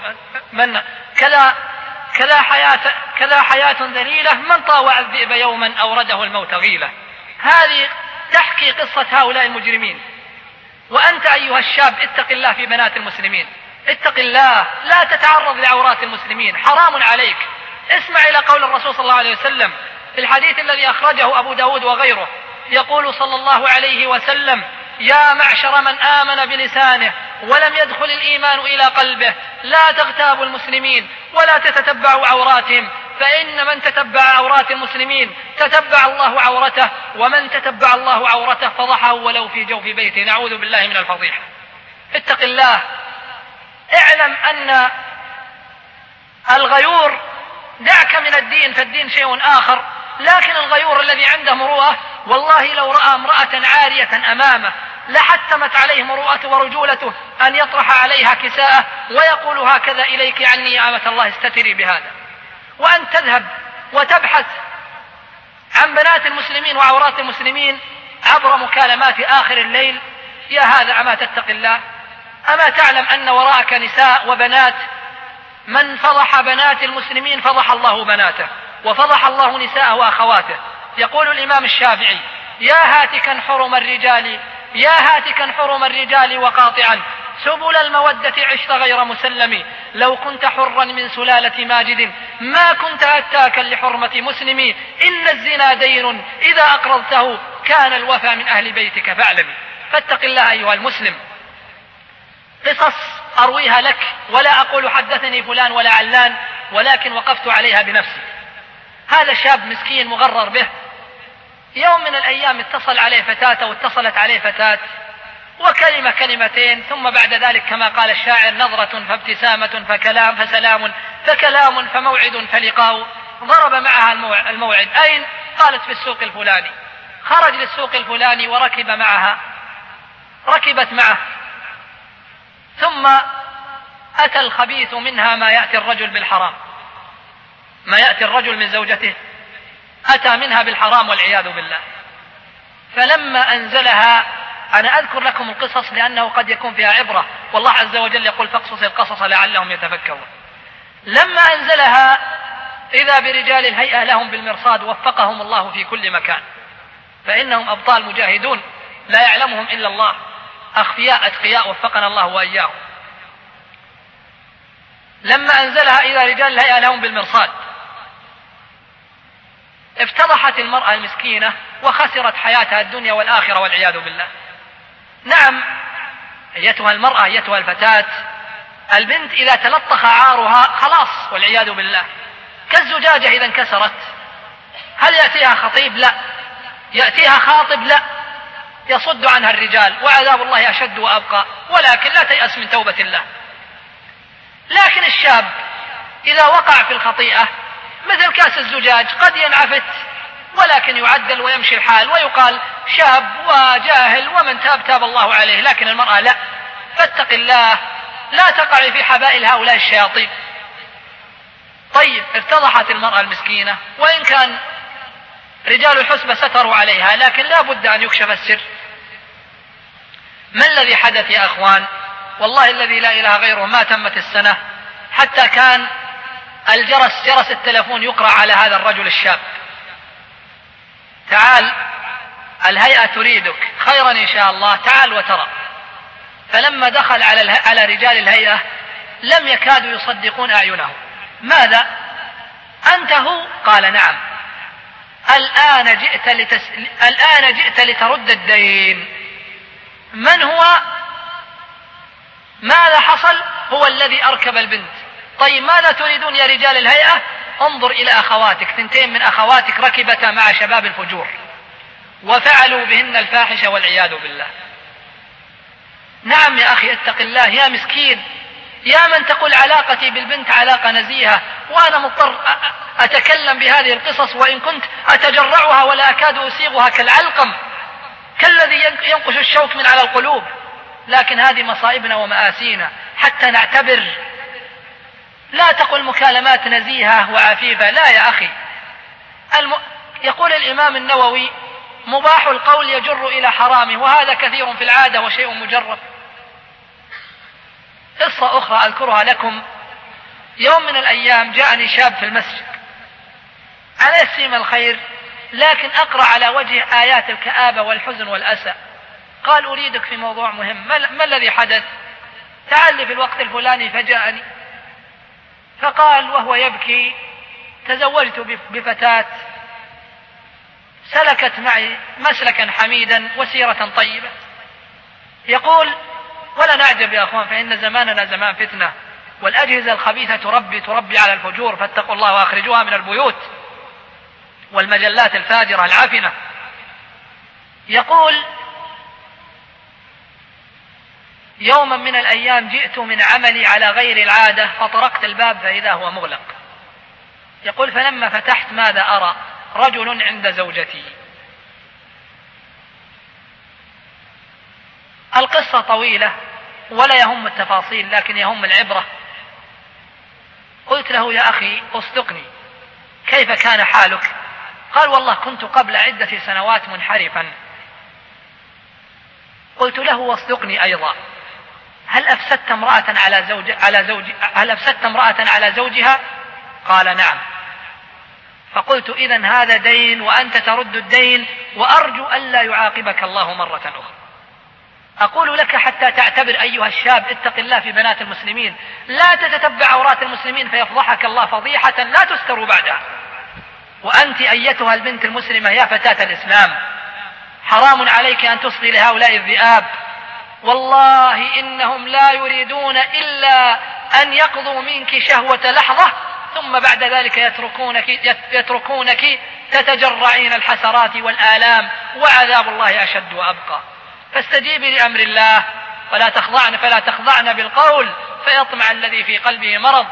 كذا حياة ذليلة، من طاوع الذئب يوما أورده الموت غيلة. هذه تحكي قصة هؤلاء المجرمين. وأنت أيها الشاب اتق الله في بنات المسلمين، اتق الله، لا تتعرض لعورات المسلمين، حرام عليك. اسمع إلى قول الرسول صلى الله عليه وسلم في الحديث الذي أخرجه أبو داود وغيره، يقول صلى الله عليه وسلم: يا معشر من آمن بلسانه ولم يدخل الإيمان إلى قلبه، لا تغتابوا المسلمين ولا تتتبعوا عوراتهم، فإن من تتبع عورات المسلمين تتبع الله عورته، ومن تتبع الله عورته فضحه ولو في جوف بيته. نعوذ بالله من الفضيحة. اتق الله، اعلم أن الغيور، دعك من الدين فالدين شيء آخر، لكن الغيور الذي عنده مروءة والله لو رأى امرأة عارية أمامه لحتمت عليه مروءته ورجولته أن يطرح عليها كساءه ويقول: هكذا إليك عني يا أمة الله، استتري بهذا. وأن تذهب وتبحث عن بنات المسلمين وعورات المسلمين عبر مكالمات آخر الليل، يا هذا أما تتق الله؟ أما تعلم أن وراءك نساء وبنات؟ من فضح بنات المسلمين فضح الله بناته، وفضح الله نساءه وأخواته. يقول الإمام الشافعي: يا هاتكا حرم الرجال، يا هاتكا حرم الرجال وقاطعا سبل المودة عشت غير مسلم، لو كنت حرا من سلالة ماجد ما كنت هتاكا لحرمة مسلم، إن الزنا دين إذا أقرضته كان الوفى من أهل بيتك فاعلم. فاتق الله أيها المسلم. قصص أرويها لك ولا أقول حدثني فلان ولا علان، ولكن وقفت عليها بنفسي. هذا شاب مسكين مغرر به، يوم من الأيام اتصل عليه فتاة واتصلت عليه فتاة، وكلمة كلمتين، ثم بعد ذلك كما قال الشاعر: نظرة فابتسامة فكلام فسلام فكلام فموعد فلقاء. ضرب معها الموعد. أين؟ قالت: في السوق الفلاني. خرج للسوق الفلاني وركب معها، ركبت معه، ثم أتى الخبيث منها ما يأتي الرجل بالحرام، ما يأتي الرجل من زوجته أتى منها بالحرام والعياذ بالله. فلما أنزلها، أنا أذكر لكم القصص لأنه قد يكون فيها عبرة، والله عز وجل يقول: فاقصص القصص لعلهم يتفكرون. لما أنزلها إذا برجال الهيئة لهم بالمرصاد وفقهم الله في كل مكان، فإنهم أبطال مجاهدون لا يعلمهم إلا الله، أخفياء أتقياء وفقنا الله وإياهم. لما أنزلها إذا رجال الهيئة لهم بالمرصاد، افتضحت المرأة المسكينة وخسرت حياتها الدنيا والآخرة والعياذ بالله. نعم أيتها المرأة، أيتها الفتاة، البنت إذا تلطخ عارها خلاص والعياذ بالله، كالزجاجة إذا انكسرت. هل يأتيها خطيب؟ لا. يأتيها خاطب؟ لا. يصد عنها الرجال، وعذاب الله أشد وأبقى، ولكن لا تيأس من توبة الله. لكن الشاب إذا وقع في الخطيئة مثل كاس الزجاج قد ينعفت، ولكن يعدل ويمشي الحال ويقال شاب وجاهل ومن تاب تاب الله عليه. لكن المرأة لا. فاتق الله، لا تقع في حبائل هؤلاء الشياطين. طيب، افتضحت المرأة المسكينة، وإن كان رجال الحسبة ستروا عليها، لكن لا بد أن يكشف السر. ما الذي حدث يا أخوان؟ والله الذي لا إله غيره ما تمت السنة حتى كان جرس التلفون يقرأ على هذا الرجل الشاب: تعال الهيئة تريدك، خيرا إن شاء الله، تعال وترى. فلما دخل على رجال الهيئة لم يكادوا يصدقون أعينهم. ماذا؟ أنت هو؟ قال: نعم. الآن جئت لترد الدين. من هو؟ ماذا حصل؟ هو الذي أركب البنت. طيب ماذا تريدون يا رجال الهيئة؟ انظر إلى أخواتك، 2 من أخواتك ركبتا مع شباب الفجور وفعلوا بهن الفاحشة والعياذ بالله. نعم يا أخي اتق الله، يا مسكين، يا من تقول علاقتي بالبنت علاقة نزيهة، وأنا مضطر أتكلم بهذه القصص، وإن كنت أتجرعها ولا أكاد أسيغها كالعلقم، كالذي ينقش الشوك من على القلوب. لكن هذه مصائبنا ومآسينا، حتى نعتبر. لا تقل مكالمات نزيهة وعفيفة، لا يا أخي. يقول الإمام النووي: مباح القول يجر إلى حرامه، وهذا كثير في العادة وشيء مجرب. قصة أخرى أذكرها لكم: يوم من الأيام جاءني شاب في المسجد على سيم الخير، لكن أقرأ على وجه آيات الكآبة والحزن والأسى. قال: أريدك في موضوع مهم. ما الذي حدث؟ تعال لي في الوقت الفلاني. فجاءني فقال وهو يبكي: تزوجت بفتاة سلكت معي مسلكا حميدا وسيرة طيبة. يقول: ولا نعجب يا أخوان، فإن زماننا زمان فتنة، والأجهزة الخبيثة تربي على الفجور، فاتقوا الله وأخرجوها من البيوت، والمجلات الفاجرة العفنة. يقول: يوما من الأيام جئت من عملي على غير العادة، فطرقت الباب فإذا هو مغلق. يقول: فلما فتحت ماذا أرى؟ رجل عند زوجتي. القصة طويلة ولا يهم التفاصيل، لكن يهم العبرة. قلت له: يا أخي أصدقني، كيف كان حالك؟ قال: والله كنت قبل عدة سنوات منحرفا. قلت له: واصدقني أيضا، هل أفسدت امرأة على زوجها؟ قال: نعم. فقلت: إذن هذا دين وأنت ترد الدين، وأرجو ألا يعاقبك الله مرة أخرى. أقول لك حتى تعتبر أيها الشاب، اتق الله في بنات المسلمين، لا تتتبع عورات المسلمين فيفضحك الله فضيحة لا تستر بعدها. وأنت أيتها البنت المسلمة يا فتاة الإسلام، حرام عليك أن تصغي لهؤلاء الذئاب، والله إنهم لا يريدون إلا أن يقضوا منك شهوة لحظة، ثم بعد ذلك يتركونك تتجرعين الحسرات والآلام، وعذاب الله أشد وأبقى. فاستجيبي لأمر الله فلا تخضعن بالقول فيطمع الذي في قلبه مرض،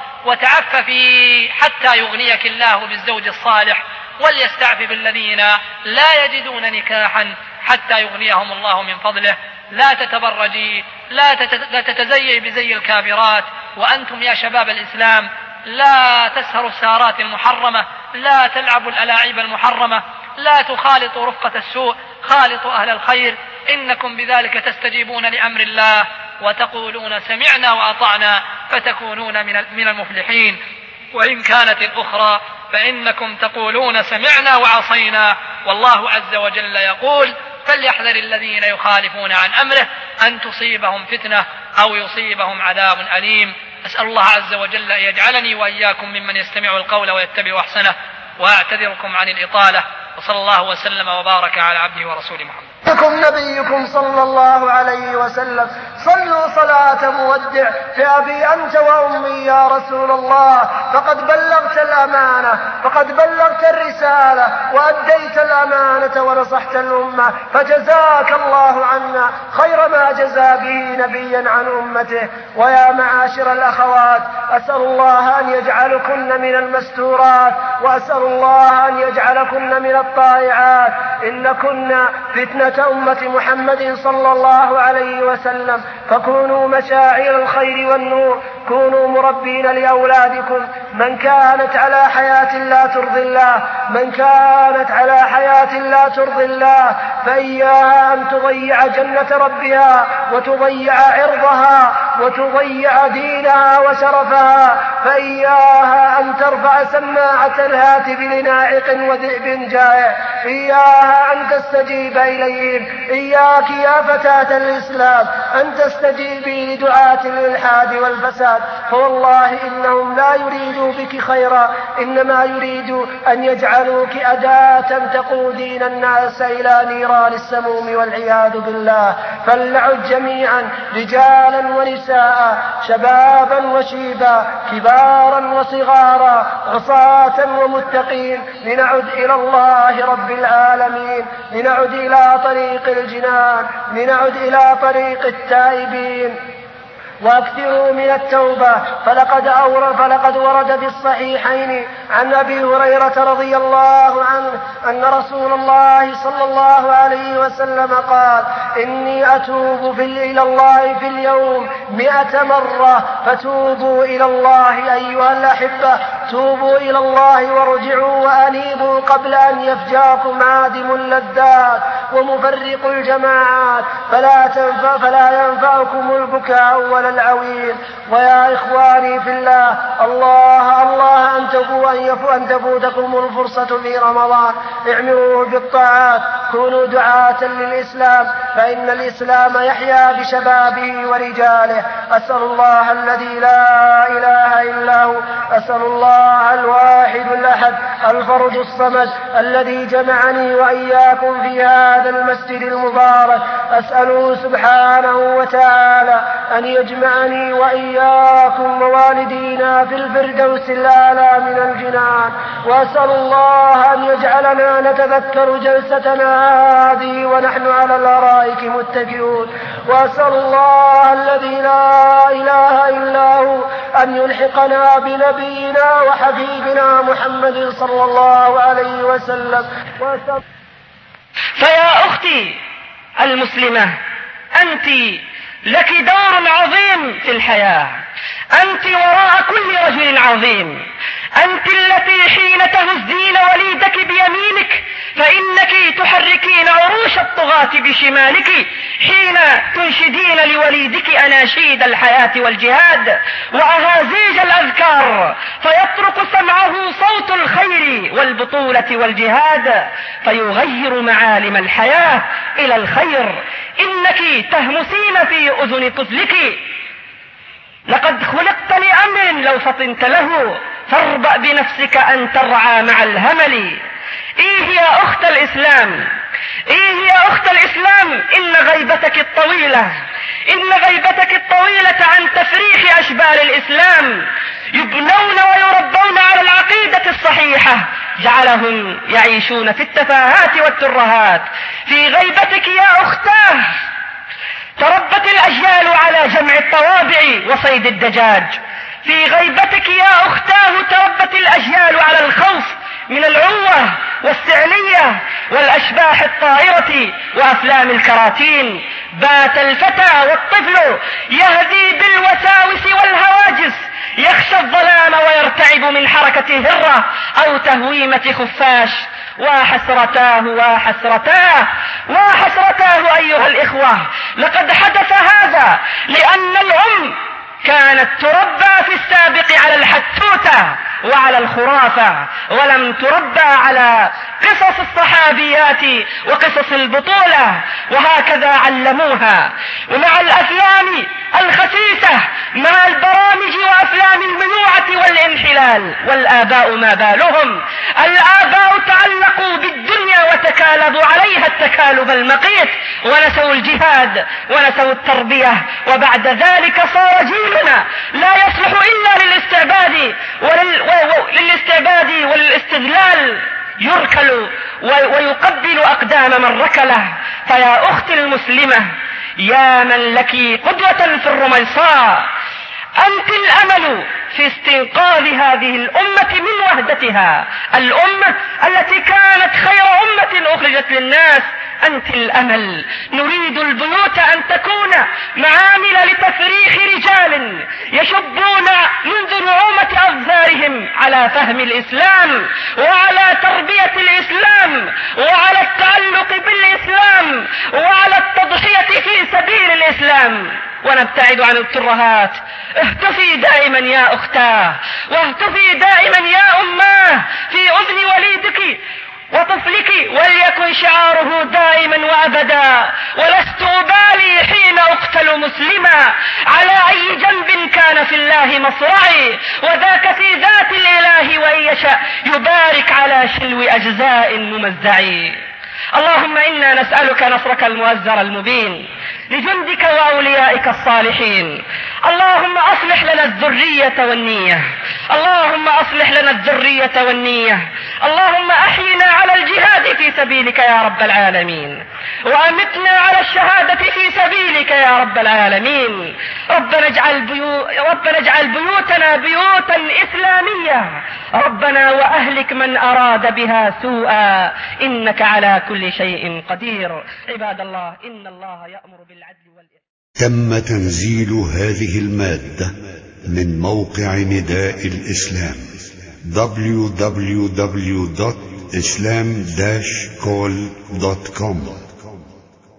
وتعففي حتى يغنيك الله بالزوج الصالح، وليستعفف الذين لا يجدون نكاحا حتى يغنيهم الله من فضله. لا تتبرجي، لا تتزيي بزي الكافرات. وأنتم يا شباب الإسلام لا تسهروا السهرات المحرمة، لا تلعبوا الألاعيب المحرمة، لا تخالطوا رفقة السوء، خالطوا أهل الخير، إنكم بذلك تستجيبون لأمر الله وتقولون سمعنا وأطعنا فتكونون من المفلحين. وإن كانت الأخرى فإنكم تقولون سمعنا وعصينا، والله عز وجل يقول: فليحذر الذين يخالفون عن أمره أن تصيبهم فتنة أو يصيبهم عذاب أليم. أسأل الله عز وجل أن يجعلني وإياكم ممن يستمع القول ويتبع أحسنه، وأعتذركم عن الإطالة، وصلى الله وسلم وبارك على عبده ورسوله محمد. نبيكم صلى الله عليه وسلم: صلوا صلاة مودع فأبي أنت وأمي يا رسول الله، فقد بلغت الأمانة، فقد بلغت الرسالة، وأديت الأمانة ونصحت الأمة، فجزاك الله عنا خير ما جزى به نبيا عن أمته. ويا معاشر الأخوات، أسأل الله أن يجعلكن من المستورات، وأسأل الله أن يجعلكن من الطائعات، إنكن فتنة أمة محمد صلى الله عليه وسلم، فكونوا مشاعر الخير والنور، كونوا مربين لأولادكم. من كانت على حياة لا ترضي الله، من كانت على حياة لا ترضي الله، فإياها أن تضيع جنة ربها، وتضيع عرضها، وتضيع دينها وشرفها، فإياها أن ترفع سماعة الهاتف لناعق وذئب جائع، إياها أن تستجيب إليهم. إياك يا فتاة الإسلام أن تستجيبي لدعاة الإلحاد والفساد، فوالله إنهم لا يريدوا بك خيرا، إنما يريدوا أن يجعلوك أداة تقودين الناس إلى نيران السموم والعياذ بالله. فلنعد جميعا رجالا ونساء، شبابا وشيبا، كبارا وصغارا، عصاة ومتقين، لنعد إلى الله رب العالمين، لنعد إلى طريق الجنان، لنعد إلى طريق التائبين، واكثروا من التوبة. فلقد ورد في الصحيحين عن أبي هريرة رضي الله عنه أن رسول الله صلى الله عليه وسلم قال: إني أتوب إلى الله في اليوم 100 مرة، فتوبوا إلى الله أيها الأحبة، توبوا إلى الله وارجعوا وأنيبوا قبل أن يفجاكم عادم اللذات ومفرق الجماعات، فلا ينفعكم البكاء ولا العويل. ويا إخواني في الله، الله أن تفوتكم الفرصة في رمضان، اعمروا بالطاعات، كونوا دعاة للإسلام، فإن الإسلام يحيا بشبابه ورجاله. أسأل الله الذي لا إله إلا هو، أسأل الله الواحد الأحد الفرد الصمد الذي جمعني وإياكم في هذا المسجد المبارك، أسأله سبحانه وتعالى أن يجمعني وإياكم ووالدينا في الفردوس الأعلى من الجنان، وأسأل الله أن يجعلنا نتذكر جلستنا هذه ونحن على الأرائك متكئون، وأسأل الله الذي لا إله إلا هو أن يلحقنا بنبينا وحبيبنا محمد صلى الله عليه وسلم. فيا أختي المسلمة، أنت لك دور عظيم في الحياة، أنت وراء كل رجل عظيم، أنت التي حين تهزين وليدك بيمينك فإنك تحركين عروش الطغاة بشمالك، حين تنشدين لوليدك أناشيد الحياة والجهاد وأهازيج الأذكار، فيطرق سمعه صوت الخير والبطولة والجهاد، فيغير معالم الحياة إلى الخير. إنك تهمسين في أذن طفلك: لقد خلقت لأمر لو فطنت له، فاربأ بنفسك أن ترعى مع الهمل. إيه يا أخت الإسلام، إيه يا أخت الإسلام، إن غيبتك الطويلة عن تفريخ أشبال الإسلام يبنون ويربون على العقيدة الصحيحة جعلهم يعيشون في التفاهات والترهات. في غيبتك يا أختاه تربت الأجيال على جمع الطوابع وصيد الدجاج. في غيبتك يا أختاه تربت الأجيال على الخوف من العوة والسعلية والأشباح الطائرة وأفلام الكراتين. بات الفتى والطفل يهدي بالوساوس والهواجس، يخشى الظلام ويرتعب من حركة هرة أو تهويمة خفاش. وحسرتاه أيها الإخوة، لقد حدث هذا لأن الأم كانت تربى في السابق على الحتوتة وعلى الخرافة، ولم تربى على قصص الصحابيات وقصص البطولة، وهكذا علموها. ومع الأفلام الخسيسة، مع البرامج وأفلام المنوعة والانحلال، والآباء ما بالهم؟ الآباء تعلقوا بالدنيا وتكالبوا عليها التكالب المقيت، ونسوا الجهاد ونسوا التربية، وبعد ذلك صار جيلنا لا يصلح إلا للاستعباد وللاستذلال، يركل ويقبل أقدام من ركله. فيا أختي المسلمة، يا من لك قدوة في الرميصاء، أنت الأمل في استنقاذ هذه الأمة من وهدتها، الأمة التي كانت خير أمة أخرجت للناس. أنت الأمل. نريد البيوت أن تكون معامل لتفريخ رجال يشبون منذ نعومة أظفارهم على فهم الإسلام وعلى تربية الإسلام وعلى التعلق بالإسلام وعلى التضحية في سبيل الإسلام، ونبتعد عن الترهات. اهتفي دائما يا أختاه، واهتفي دائما يا أماه في أذن وليدك وطفلك، وليكن شعاره دائما وأبدا: ولست أبالي حين أقتل مسلما، على أي جنب كان في الله مصرعي، وذاك في ذات الإله وإن يشاء يبارك على شلو أجزاء ممزعي. اللهم إنا نسألك نصرك المؤزر المبين لجندك وأوليائك الصالحين. اللهم أصلح لنا الذرية والنية، اللهم أصلح لنا الذرية والنية. اللهم أحينا على الجهاد في سبيلك يا رب العالمين، وأمتنا على الشهادة في سبيلك يا رب العالمين. ربنا اجعل بيوتنا واجعلنا بيوتا إسلامية. ربنا وأهلك من أراد بها سوءا إنك على كل شيء قدير. عباد الله، إن الله يأمر بالعدل والإحسان. تم تنزيل هذه المادة من موقع نداء الإسلام www.islam-call.com